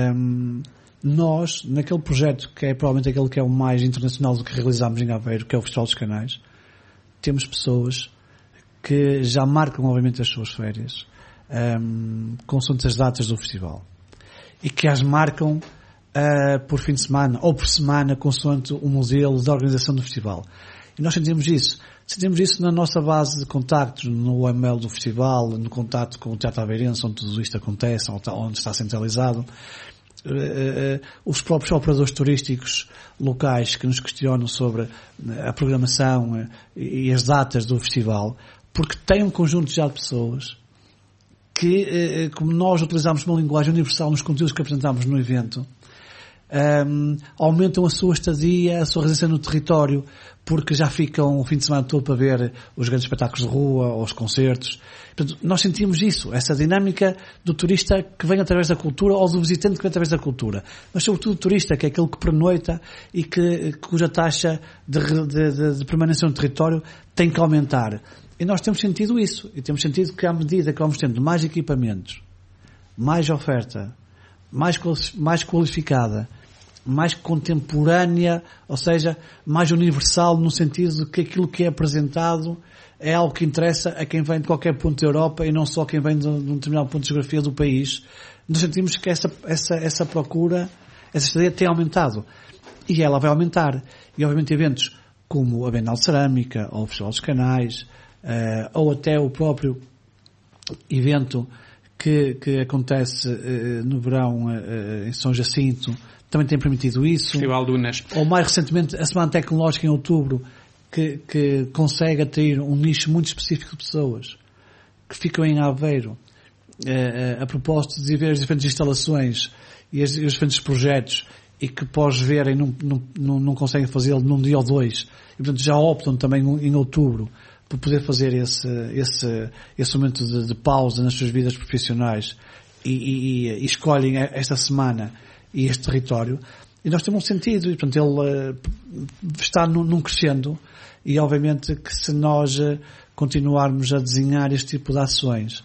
Nós, naquele projeto que é provavelmente aquele que é o mais internacional do que realizámos em Aveiro, que é o Festival dos Canais, temos pessoas que já marcam, obviamente, as suas férias, consoante as datas do festival. E que as marcam por fim de semana, ou por semana, consoante o modelo da organização do festival. E nós sentimos isso. Sentimos isso na nossa base de contactos, no UML do festival, no contacto com o Teatro Aveirense, onde tudo isto acontece, onde está centralizado. Os próprios operadores turísticos locais que nos questionam sobre a programação e as datas do festival, porque tem um conjunto já de pessoas que, como nós utilizamos uma linguagem universal nos conteúdos que apresentamos no evento, aumentam a sua estadia, a sua residência no território, porque já ficam o fim de semana todo para ver os grandes espetáculos de rua ou os concertos. Portanto, nós sentimos isso, essa dinâmica do turista que vem através da cultura, ou do visitante que vem através da cultura. Mas sobretudo o turista, que é aquele que pernoita e cuja taxa de permanência no território tem que aumentar. E nós temos sentido isso. E temos sentido que à medida que vamos tendo mais equipamentos, mais oferta, mais qualificada, mais contemporânea, ou seja, mais universal, no sentido de que aquilo que é apresentado é algo que interessa a quem vem de qualquer ponto da Europa e não só quem vem de um determinado ponto de geografia do país. Nós sentimos que essa procura, essa estadia tem aumentado. E ela vai aumentar. E obviamente eventos como a Bienal de Cerâmica, ou o Festival dos Canais, ou até o próprio evento que acontece no verão em São Jacinto, também tem permitido isso. Festival do Unesco. Ou mais recentemente a Semana Tecnológica em outubro, que consegue atrair um nicho muito específico de pessoas que ficam em Aveiro a propósito de ver as diferentes instalações e os diferentes projetos, e que pós verem não conseguem fazê-lo num dia ou dois, e portanto já optam também em outubro por poder fazer esse momento de pausa nas suas vidas profissionais e escolhem esta semana e este território. E nós temos um sentido, e portanto ele está num crescendo, e obviamente que se nós continuarmos a desenhar este tipo de ações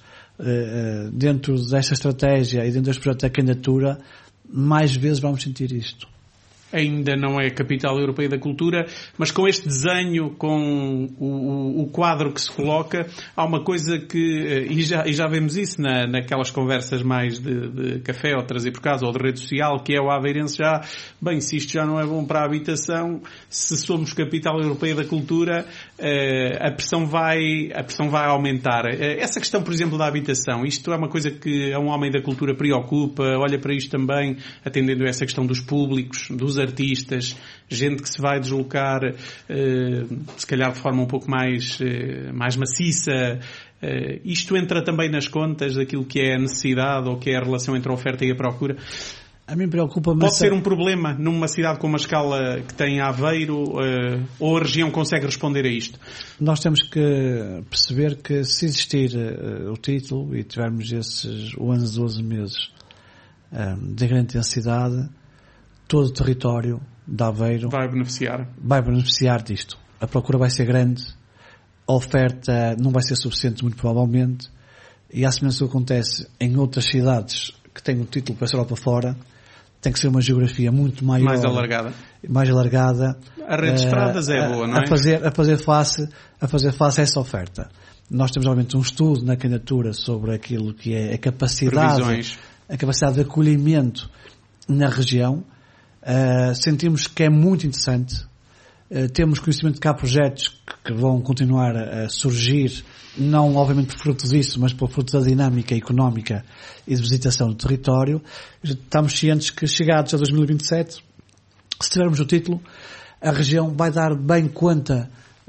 dentro desta estratégia e dentro deste projeto da candidatura, mais vezes vamos sentir isto. ainda não é capital europeia da cultura, mas com este desenho, com o quadro que se coloca, há uma coisa que, e já vemos isso naquelas conversas mais de café, ou trazer por casa, ou de rede social, que é o aveirense já, bem, se isto já não é bom para a habitação, se somos capital europeia da cultura, a pressão vai aumentar. Essa questão, por exemplo, da habitação, isto é uma coisa que a um homem da cultura preocupa, olha para isto também, atendendo a essa questão dos públicos, dos artistas, gente que se vai deslocar, se calhar de forma um pouco mais maciça. Isto entra também nas contas daquilo que é a necessidade ou que é a relação entre a oferta e a procura? A mim preocupa-me... Pode ser um problema numa cidade com uma escala que tem Aveiro, ou a região consegue responder a isto? Nós temos que perceber que se existir o título e tivermos esses 11, 12 meses de grande intensidade, todo o território de Aveiro vai beneficiar disto. A procura vai ser grande, a oferta não vai ser suficiente, muito provavelmente, e a semelhança que acontece em outras cidades que têm o título para a Europa fora, tem que ser uma geografia muito maior, mais alargada. A rede de estradas é boa, não é? A fazer face a essa oferta. Nós temos, obviamente, um estudo na candidatura sobre aquilo que é a capacidade de acolhimento na região. Sentimos que é muito interessante. Temos conhecimento de que há projetos que vão continuar a surgir, não obviamente por fruto disso, mas por fruto da dinâmica económica e de visitação do território. Estamos cientes que, chegados a 2027, se tivermos o título, a região vai dar bem conta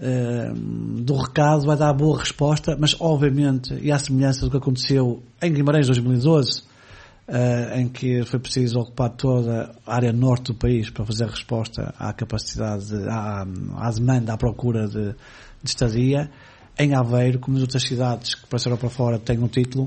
do recado, vai dar boa resposta, mas obviamente, e à semelhança do que aconteceu em Guimarães 2012, em que foi preciso ocupar toda a área norte do país para fazer resposta à capacidade, à demanda, à procura de estadia. Em Aveiro, como nas outras cidades que passaram para fora têm um título,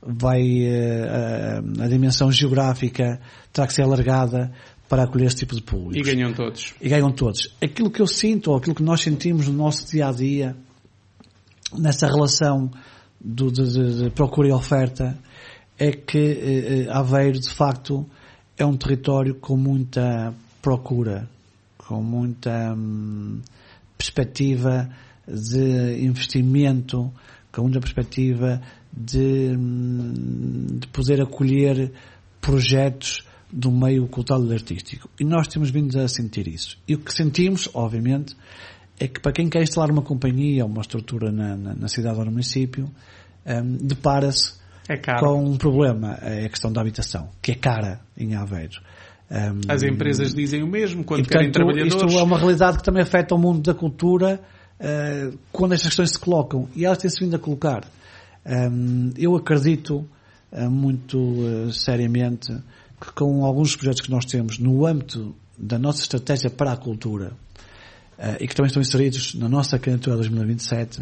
a dimensão geográfica terá que ser alargada para acolher esse tipo de público. E ganham todos. Aquilo que eu sinto, ou aquilo que nós sentimos no nosso dia-a-dia, nessa relação de procura e oferta, é que Aveiro, de facto, é um território com muita procura, com muita perspectiva de investimento, com muita perspectiva de poder acolher projetos do meio cultural e artístico. E nós temos vindo a sentir isso. E o que sentimos, obviamente, é que para quem quer instalar uma companhia ou uma estrutura na cidade ou no município, depara-se com um problema, é a questão da habitação, que é cara em Aveiro. As empresas dizem o mesmo quando querem trabalhadores. Isto é uma realidade que também afeta o mundo da cultura quando estas questões se colocam, e elas têm-se vindo a colocar. Eu acredito muito seriamente que com alguns projetos que nós temos no âmbito da nossa estratégia para a cultura e que também estão inseridos na nossa candidatura 2027,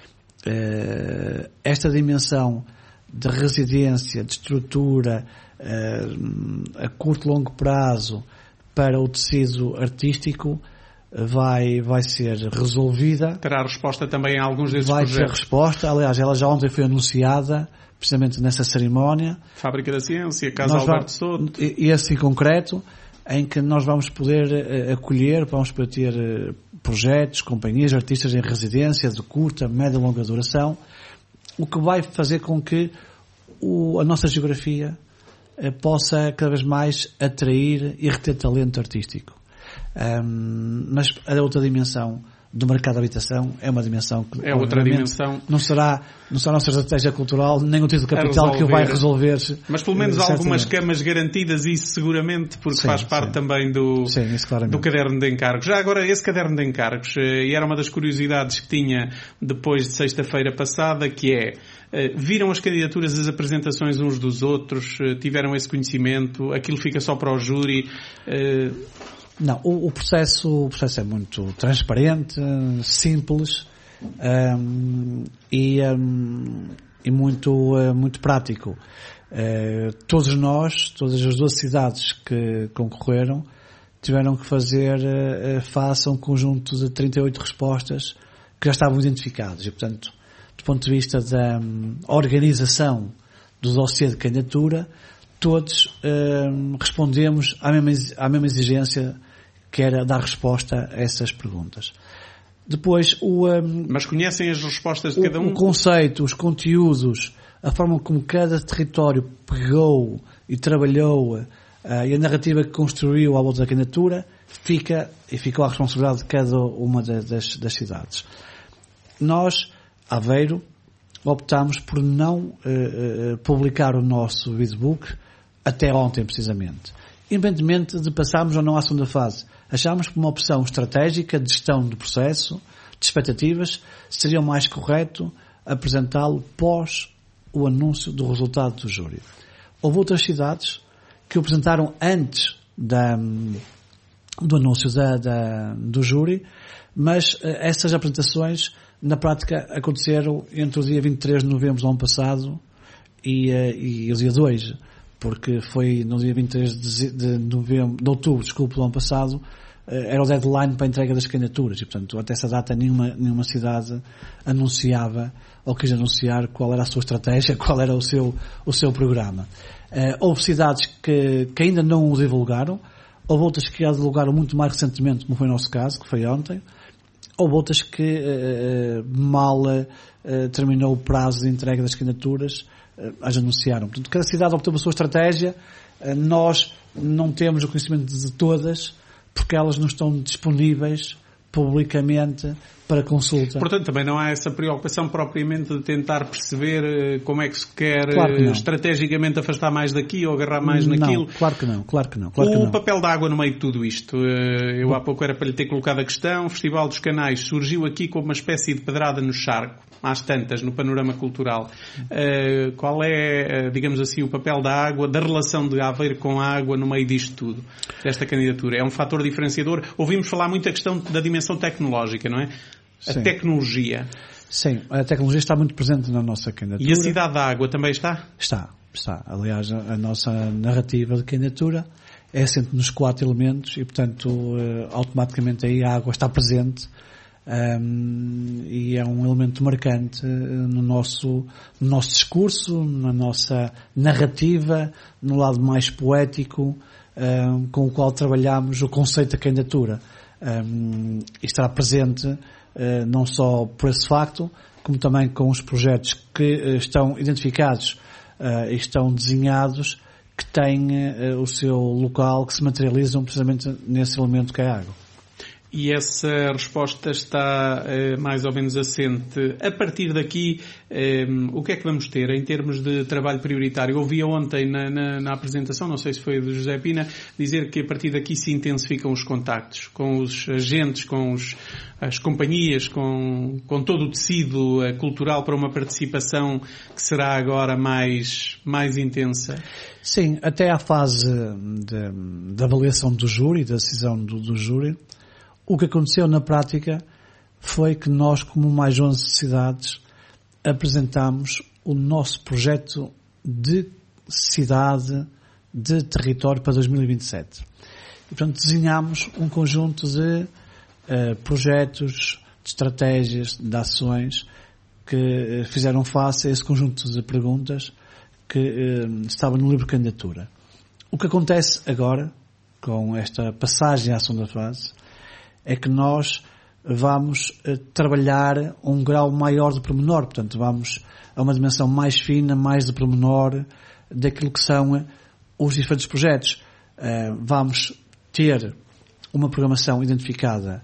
esta dimensão de residência, de estrutura a curto e longo prazo para o tecido artístico vai ser resolvida. Terá resposta também a alguns desses projetos. Vai ter resposta. Aliás, ela já ontem foi anunciada, precisamente nessa cerimónia. Fábrica da Ciência, Casa Alberto Soto. E esse em concreto, em que nós vamos poder acolher, vamos poder ter projetos, companhias, artistas em residência de curta, média e longa duração, o que vai fazer com que a nossa geografia possa cada vez mais atrair e reter talento artístico. Mas a outra dimensão do mercado de habitação é uma dimensão que é outra dimensão. Não será a nossa estratégia cultural nem o título de capital que o vai resolver. Mas pelo menos algumas camas garantidas, isso seguramente, porque faz parte também do caderno de encargos. Já agora, esse caderno de encargos, e era uma das curiosidades que tinha depois de sexta-feira passada, que é, viram as candidaturas, as apresentações uns dos outros, tiveram esse conhecimento, aquilo fica só para o júri? Não, o processo é muito transparente, simples e muito prático. Todos nós, todas as 12 cidades que concorreram, tiveram que fazer face a um conjunto de 38 respostas que já estavam identificadas. E, portanto, do ponto de vista da organização do dossiê de candidatura, todos respondemos à mesma exigência que era dar resposta a essas perguntas. Depois, Mas conhecem as respostas de cada um? O conceito, os conteúdos, a forma como cada território pegou e trabalhou e a narrativa que construiu à volta da candidatura ficou à responsabilidade de cada uma das cidades. Nós, Aveiro, optámos por não publicar o nosso videobook até ontem, precisamente. Independentemente de passarmos ou não à segunda fase. Achámos que uma opção estratégica de gestão do processo, de expectativas, seria o mais correto apresentá-lo pós o anúncio do resultado do júri. Houve outras cidades que o apresentaram antes do anúncio do júri, mas essas apresentações, na prática, aconteceram entre o dia 23 de novembro do ano passado e o dia 2, porque foi no dia 23 de outubro, do ano passado, era o deadline para a entrega das candidaturas e, portanto, até essa data nenhuma cidade anunciava ou quis anunciar qual era a sua estratégia, qual era o seu programa. Houve cidades que ainda não o divulgaram, houve outras que já divulgaram muito mais recentemente, como foi o nosso caso, que foi ontem, houve outras que mal terminou o prazo de entrega das candidaturas, as anunciaram. Portanto, cada cidade optou pela sua estratégia, nós não temos o conhecimento de todas, porque elas não estão disponíveis publicamente para consulta. Portanto, também não há essa preocupação propriamente de tentar perceber como é que se quer estrategicamente afastar mais daqui ou agarrar mais naquilo. Claro que não. O papel da água no meio de tudo isto. Eu há pouco era para lhe ter colocado a questão. O Festival dos Canais surgiu aqui como uma espécie de pedrada no charco, às tantas, no panorama cultural. Qual é, digamos assim, o papel da água, da relação de Aveiro com a água no meio disto tudo, desta candidatura? É um fator diferenciador? Ouvimos falar muito a questão da dimensão tecnológica, não é? A tecnologia. Sim, a tecnologia está muito presente na nossa candidatura. E a cidade da água também está? Está. Aliás, a nossa narrativa de candidatura é sempre nos 4 elementos e, portanto, automaticamente aí a água está presente e é um elemento marcante no nosso discurso, na nossa narrativa, no lado mais poético com o qual trabalhamos o conceito da candidatura. E estará presente não só por esse facto, como também com os projetos que estão identificados e estão desenhados, que têm o seu local, que se materializam precisamente nesse elemento que é a água. E essa resposta está mais ou menos assente. A partir daqui, o que é que vamos ter em termos de trabalho prioritário? Eu ouvi ontem na apresentação, não sei se foi do José Pina, dizer que a partir daqui se intensificam os contactos com os agentes, com as companhias, com todo o tecido cultural para uma participação que será agora mais intensa. Sim, até à fase de avaliação do júri, da decisão do júri, o que aconteceu na prática foi que nós, como mais 11 cidades, apresentámos o nosso projeto de cidade, de território para 2027. E, portanto, desenhámos um conjunto de projetos, de estratégias, de ações que fizeram face a esse conjunto de perguntas que estava no livro de candidatura. O que acontece agora, com esta passagem à segunda fase, é que nós vamos trabalhar um grau maior de pormenor, portanto vamos a uma dimensão mais fina, mais de pormenor daquilo que são os diferentes projetos. Vamos ter uma programação identificada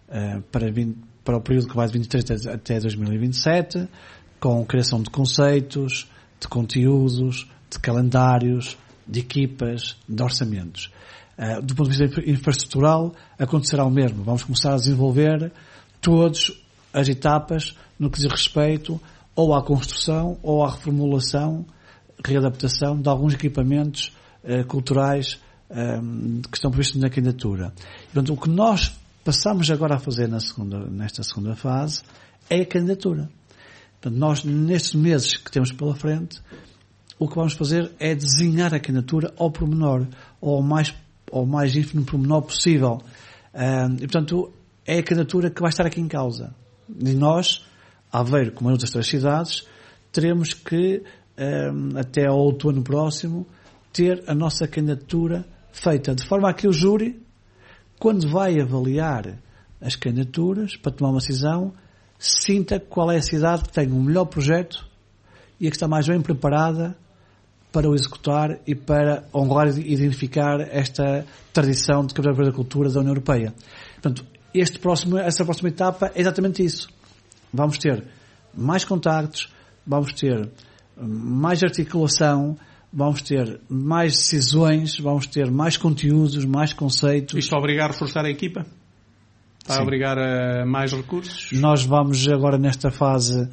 para o período que vai de 23 até 2027, com criação de conceitos, de conteúdos, de calendários, de equipas, de orçamentos. Do ponto de vista infraestrutural, acontecerá o mesmo. Vamos começar a desenvolver todas as etapas no que diz respeito ou à construção ou à reformulação, readaptação de alguns equipamentos culturais que estão previstos na candidatura. Portanto, o que nós passamos agora a fazer nesta segunda fase é a candidatura. Portanto, nós, nestes meses que temos pela frente, o que vamos fazer é desenhar a candidatura ao pormenor, ou ao mais ínfimo pormenor possível. E, portanto, é a candidatura que vai estar aqui em causa. E nós, Aveiro, como em outras 3 cidades, teremos que, até ao outono próximo, ter a nossa candidatura feita de forma a que o júri quando vai avaliar as candidaturas para tomar uma decisão, sinta qual é a cidade que tem o melhor projeto e a que está mais bem preparada para o executar e para honrar e identificar esta tradição de Capital da Cultura da União Europeia. Portanto, essa próxima etapa é exatamente isso. Vamos ter mais contactos, vamos ter mais articulação, vamos ter mais decisões, vamos ter mais conteúdos, mais conceitos. Isto obrigar a reforçar a equipa? Vai obrigar a mais recursos? Nós vamos agora nesta fase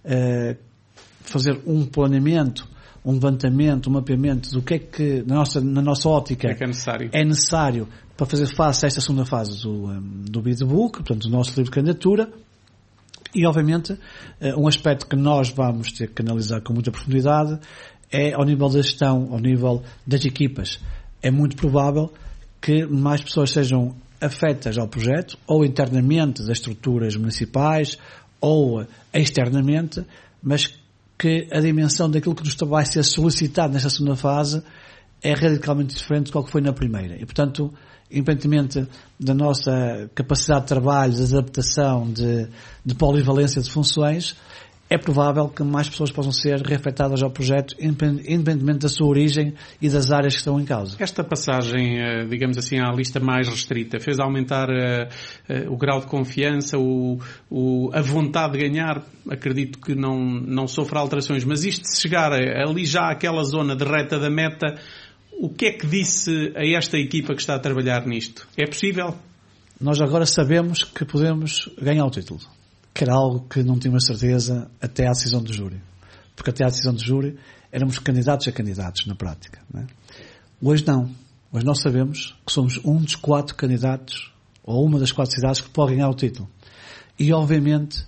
fazer um planeamento, um levantamento, um mapeamento do que é que na nossa ótica é necessário para fazer face a esta segunda fase do Bid Book, portanto do nosso livro de candidatura, e obviamente um aspecto que nós vamos ter que analisar com muita profundidade é ao nível da gestão, ao nível das equipas. É muito provável que mais pessoas sejam afetas ao projeto, ou internamente das estruturas municipais, ou externamente, mas que a dimensão daquilo que nos vai ser solicitado nesta segunda fase é radicalmente diferente do que foi na primeira. E, portanto, independentemente da nossa capacidade de trabalho, de adaptação, de polivalência de funções, é provável que mais pessoas possam ser reafetadas ao projeto, independentemente da sua origem e das áreas que estão em causa. Esta passagem, digamos assim, à lista mais restrita, fez aumentar o grau de confiança, a vontade de ganhar? Acredito que não sofra alterações, mas isto de chegar ali já àquela zona de reta da meta, o que é que disse a esta equipa que está a trabalhar nisto? É possível? Nós agora sabemos que podemos ganhar o título, que era algo que não tínhamos certeza até à decisão do júri. Porque até à decisão do júri éramos candidatos a candidatos, na prática. Não é? Hoje não. Hoje nós sabemos que somos um dos 4 candidatos, ou uma das 4 cidades que pode ganhar o título. E, obviamente,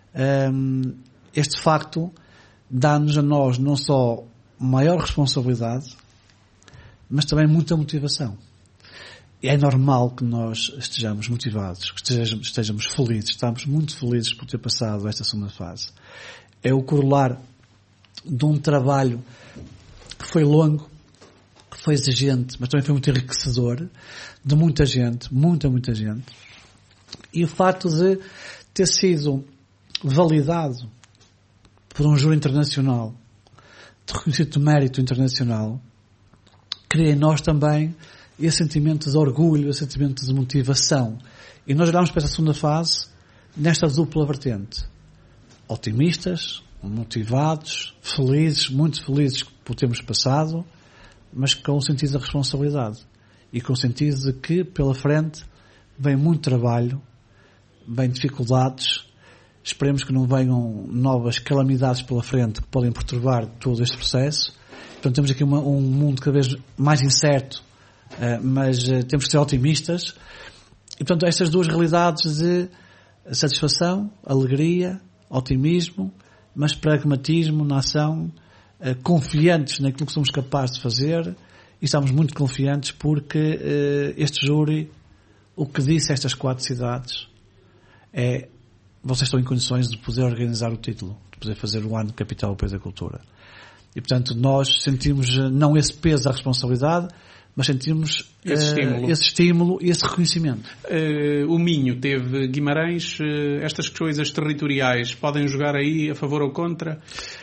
este facto dá-nos a nós não só maior responsabilidade, mas também muita motivação. E é normal que nós estejamos motivados, que estejamos felizes. Estamos muito felizes por ter passado esta segunda fase. É o corolar de um trabalho que foi longo, que foi exigente, mas também foi muito enriquecedor, de muita gente, muita gente. E o facto de ter sido validado por um júri internacional, de reconhecido mérito internacional, cria em nós também esse sentimento de orgulho, esse sentimento de motivação. E nós olhamos para esta segunda fase nesta dupla vertente. Otimistas, motivados, felizes, muito felizes por termos passado, mas com o sentido da responsabilidade. E com o sentido de que, pela frente, vem muito trabalho, vem dificuldades. Esperemos que não venham novas calamidades pela frente que podem perturbar todo este processo. Portanto, temos aqui um mundo cada vez mais incerto, mas temos que ser otimistas. E, portanto, estas duas realidades de satisfação, alegria, otimismo, mas pragmatismo na ação, confiantes naquilo que somos capazes de fazer, e estamos muito confiantes porque este júri, o que disse a estas 4 cidades é: vocês estão em condições de poder organizar o título, de poder fazer o ano de Capital Europeia da Cultura. E, portanto, nós sentimos não esse peso da responsabilidade, mas sentimos esse estímulo e esse reconhecimento. O Minho teve Guimarães. Estas coisas territoriais podem jogar aí a favor ou contra?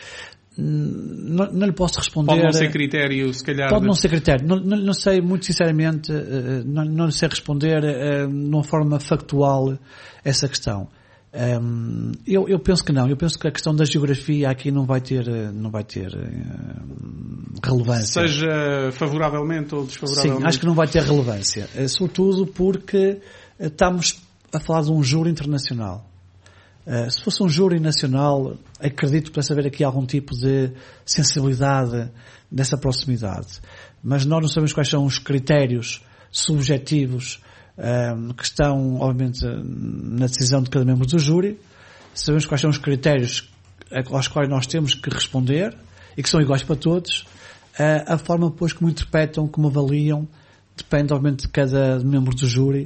Não lhe posso responder. Pode não ser critério, se calhar. Pode não ser critério. Não sei, muito sinceramente, não lhe sei responder de uma forma factual essa questão. Eu penso que não. Eu penso que a questão da geografia aqui não vai ter relevância. Seja favoravelmente ou desfavoravelmente. Sim, acho que não vai ter relevância. Sobretudo porque estamos a falar de um júri internacional. Se fosse um júri nacional, acredito que pudesse haver aqui algum tipo de sensibilidade dessa proximidade. Mas nós não sabemos quais são os critérios subjetivos que estão, obviamente, na decisão de cada membro do júri. Sabemos quais são os critérios aos quais nós temos que responder e que são iguais para todos. A forma, depois, como interpretam, como avaliam, depende, obviamente, de cada membro do júri.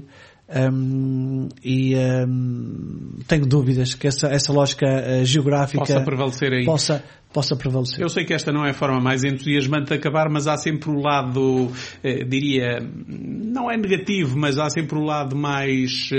Tenho dúvidas que essa lógica geográfica possa prevalecer aí. possa prevalecer. Eu sei que esta não é a forma mais entusiasmante de acabar, mas há sempre o lado, diria, não é negativo, mas há sempre o lado mais...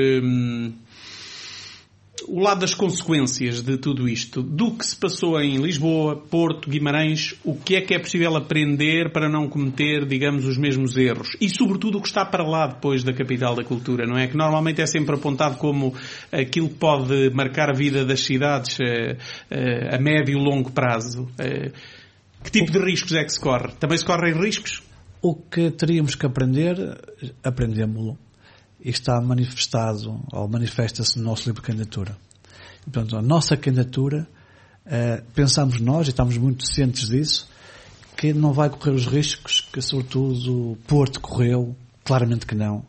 o lado das consequências de tudo isto, do que se passou em Lisboa, Porto, Guimarães, o que é possível aprender para não cometer, digamos, os mesmos erros? E, sobretudo, o que está para lá depois da capital da cultura, não é? Que normalmente é sempre apontado como aquilo que pode marcar a vida das cidades a médio e longo prazo. Que tipo de riscos é que se corre? Também se correm riscos? O que teríamos que aprender, aprendemos-lo. E está manifestado, ou manifesta-se no nosso livro de candidatura. E, portanto, a nossa candidatura, pensamos nós, e estamos muito cientes disso, que não vai correr os riscos que, sobretudo, o Porto correu, claramente que não,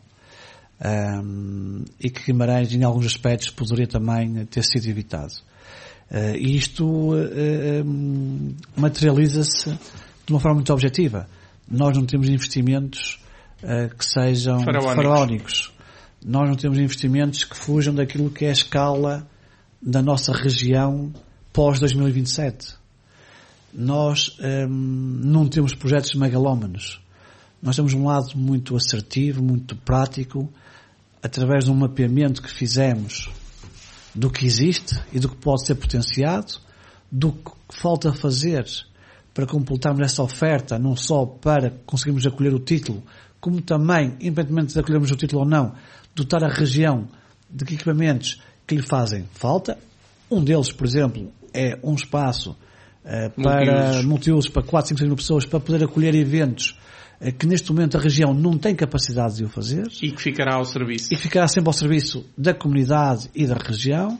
e que Guimarães, em alguns aspectos, poderia também ter sido evitado. E isto materializa-se de uma forma muito objetiva. Nós não temos investimentos que sejam faraónicos. Nós não temos investimentos que fujam daquilo que é a escala da nossa região pós-2027. Nós não temos projetos megalómanos. Nós temos um lado muito assertivo, muito prático, através de um mapeamento que fizemos do que existe e do que pode ser potenciado, do que falta fazer para completarmos essa oferta, não só para conseguirmos acolher o título, como também, independentemente de acolhermos o título ou não, dotar a região de equipamentos que lhe fazem falta. Um deles, por exemplo, é um espaço para multiusos para 4, 5, 6 mil pessoas, para poder acolher eventos que neste momento a região não tem capacidade de o fazer. E que ficará ao serviço. E ficará sempre ao serviço da comunidade e da região.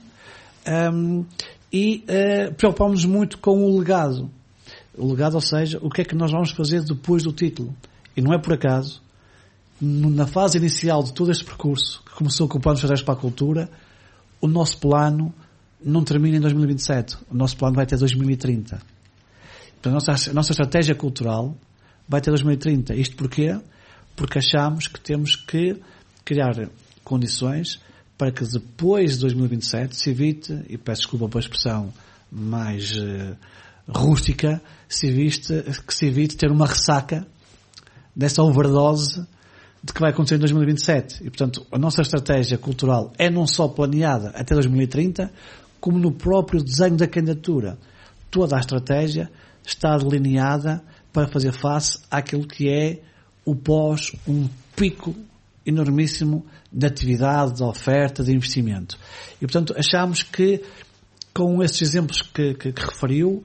Preocupamos-nos muito com o legado. O legado, ou seja, o que é que nós vamos fazer depois do título. E não é por acaso, na fase inicial de todo este percurso, que começou com o Plano Estratégico para a Cultura, o nosso plano não termina em 2027. O nosso plano vai até 2030. Então, a nossa estratégia cultural vai até 2030. Isto porquê? Porque achamos que temos que criar condições para que depois de 2027 se evite, e peço desculpa pela expressão mais rústica, que se evite ter uma ressaca dessa overdose de que vai acontecer em 2027. E, portanto, a nossa estratégia cultural é não só planeada até 2030, como no próprio desenho da candidatura. Toda a estratégia está delineada para fazer face àquilo que é o pós, um pico enormíssimo de atividade, de oferta, de investimento. E, portanto, achamos que, com estes exemplos que referiu,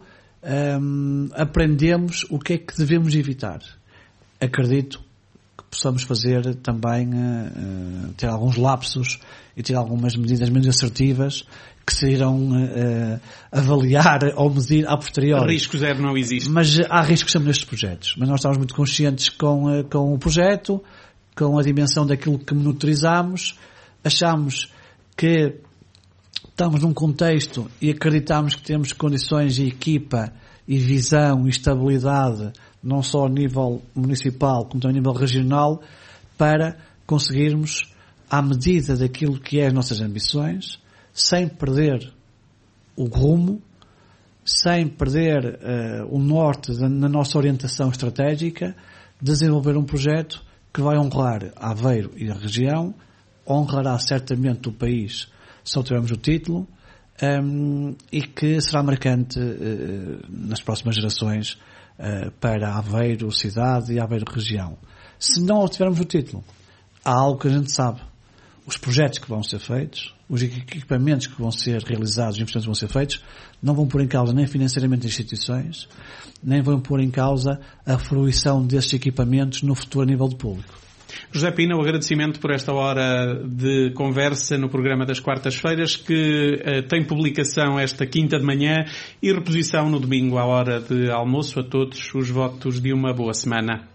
aprendemos o que é que devemos evitar. Acredito que possamos fazer também, ter alguns lapsos e ter algumas medidas menos assertivas que se irão avaliar ou medir a posteriori. Risco zero não existe. Mas há riscos sempre nestes projetos. Mas nós estamos muito conscientes com o projeto, com a dimensão daquilo que monitorizamos. Achamos que estamos num contexto e acreditamos que temos condições e equipa e visão e estabilidade, não só a nível municipal como também a nível regional, para conseguirmos, à medida daquilo que é as nossas ambições, sem perder o rumo, sem perder o norte na nossa orientação estratégica, desenvolver um projeto que vai honrar Aveiro e a região, honrará certamente o país se obtivermos o título, e que será marcante nas próximas gerações para Aveiro cidade e Aveiro região. Se não obtivermos o título, há algo que a gente sabe. Os projetos que vão ser feitos, os equipamentos que vão ser realizados, os investimentos que vão ser feitos, não vão pôr em causa nem financeiramente as instituições, nem vão pôr em causa a fruição desses equipamentos no futuro a nível de público. José Pina, o agradecimento por esta hora de conversa no programa das quartas-feiras, que tem publicação esta quinta de manhã e reposição no domingo à hora de almoço. A todos os votos de uma boa semana.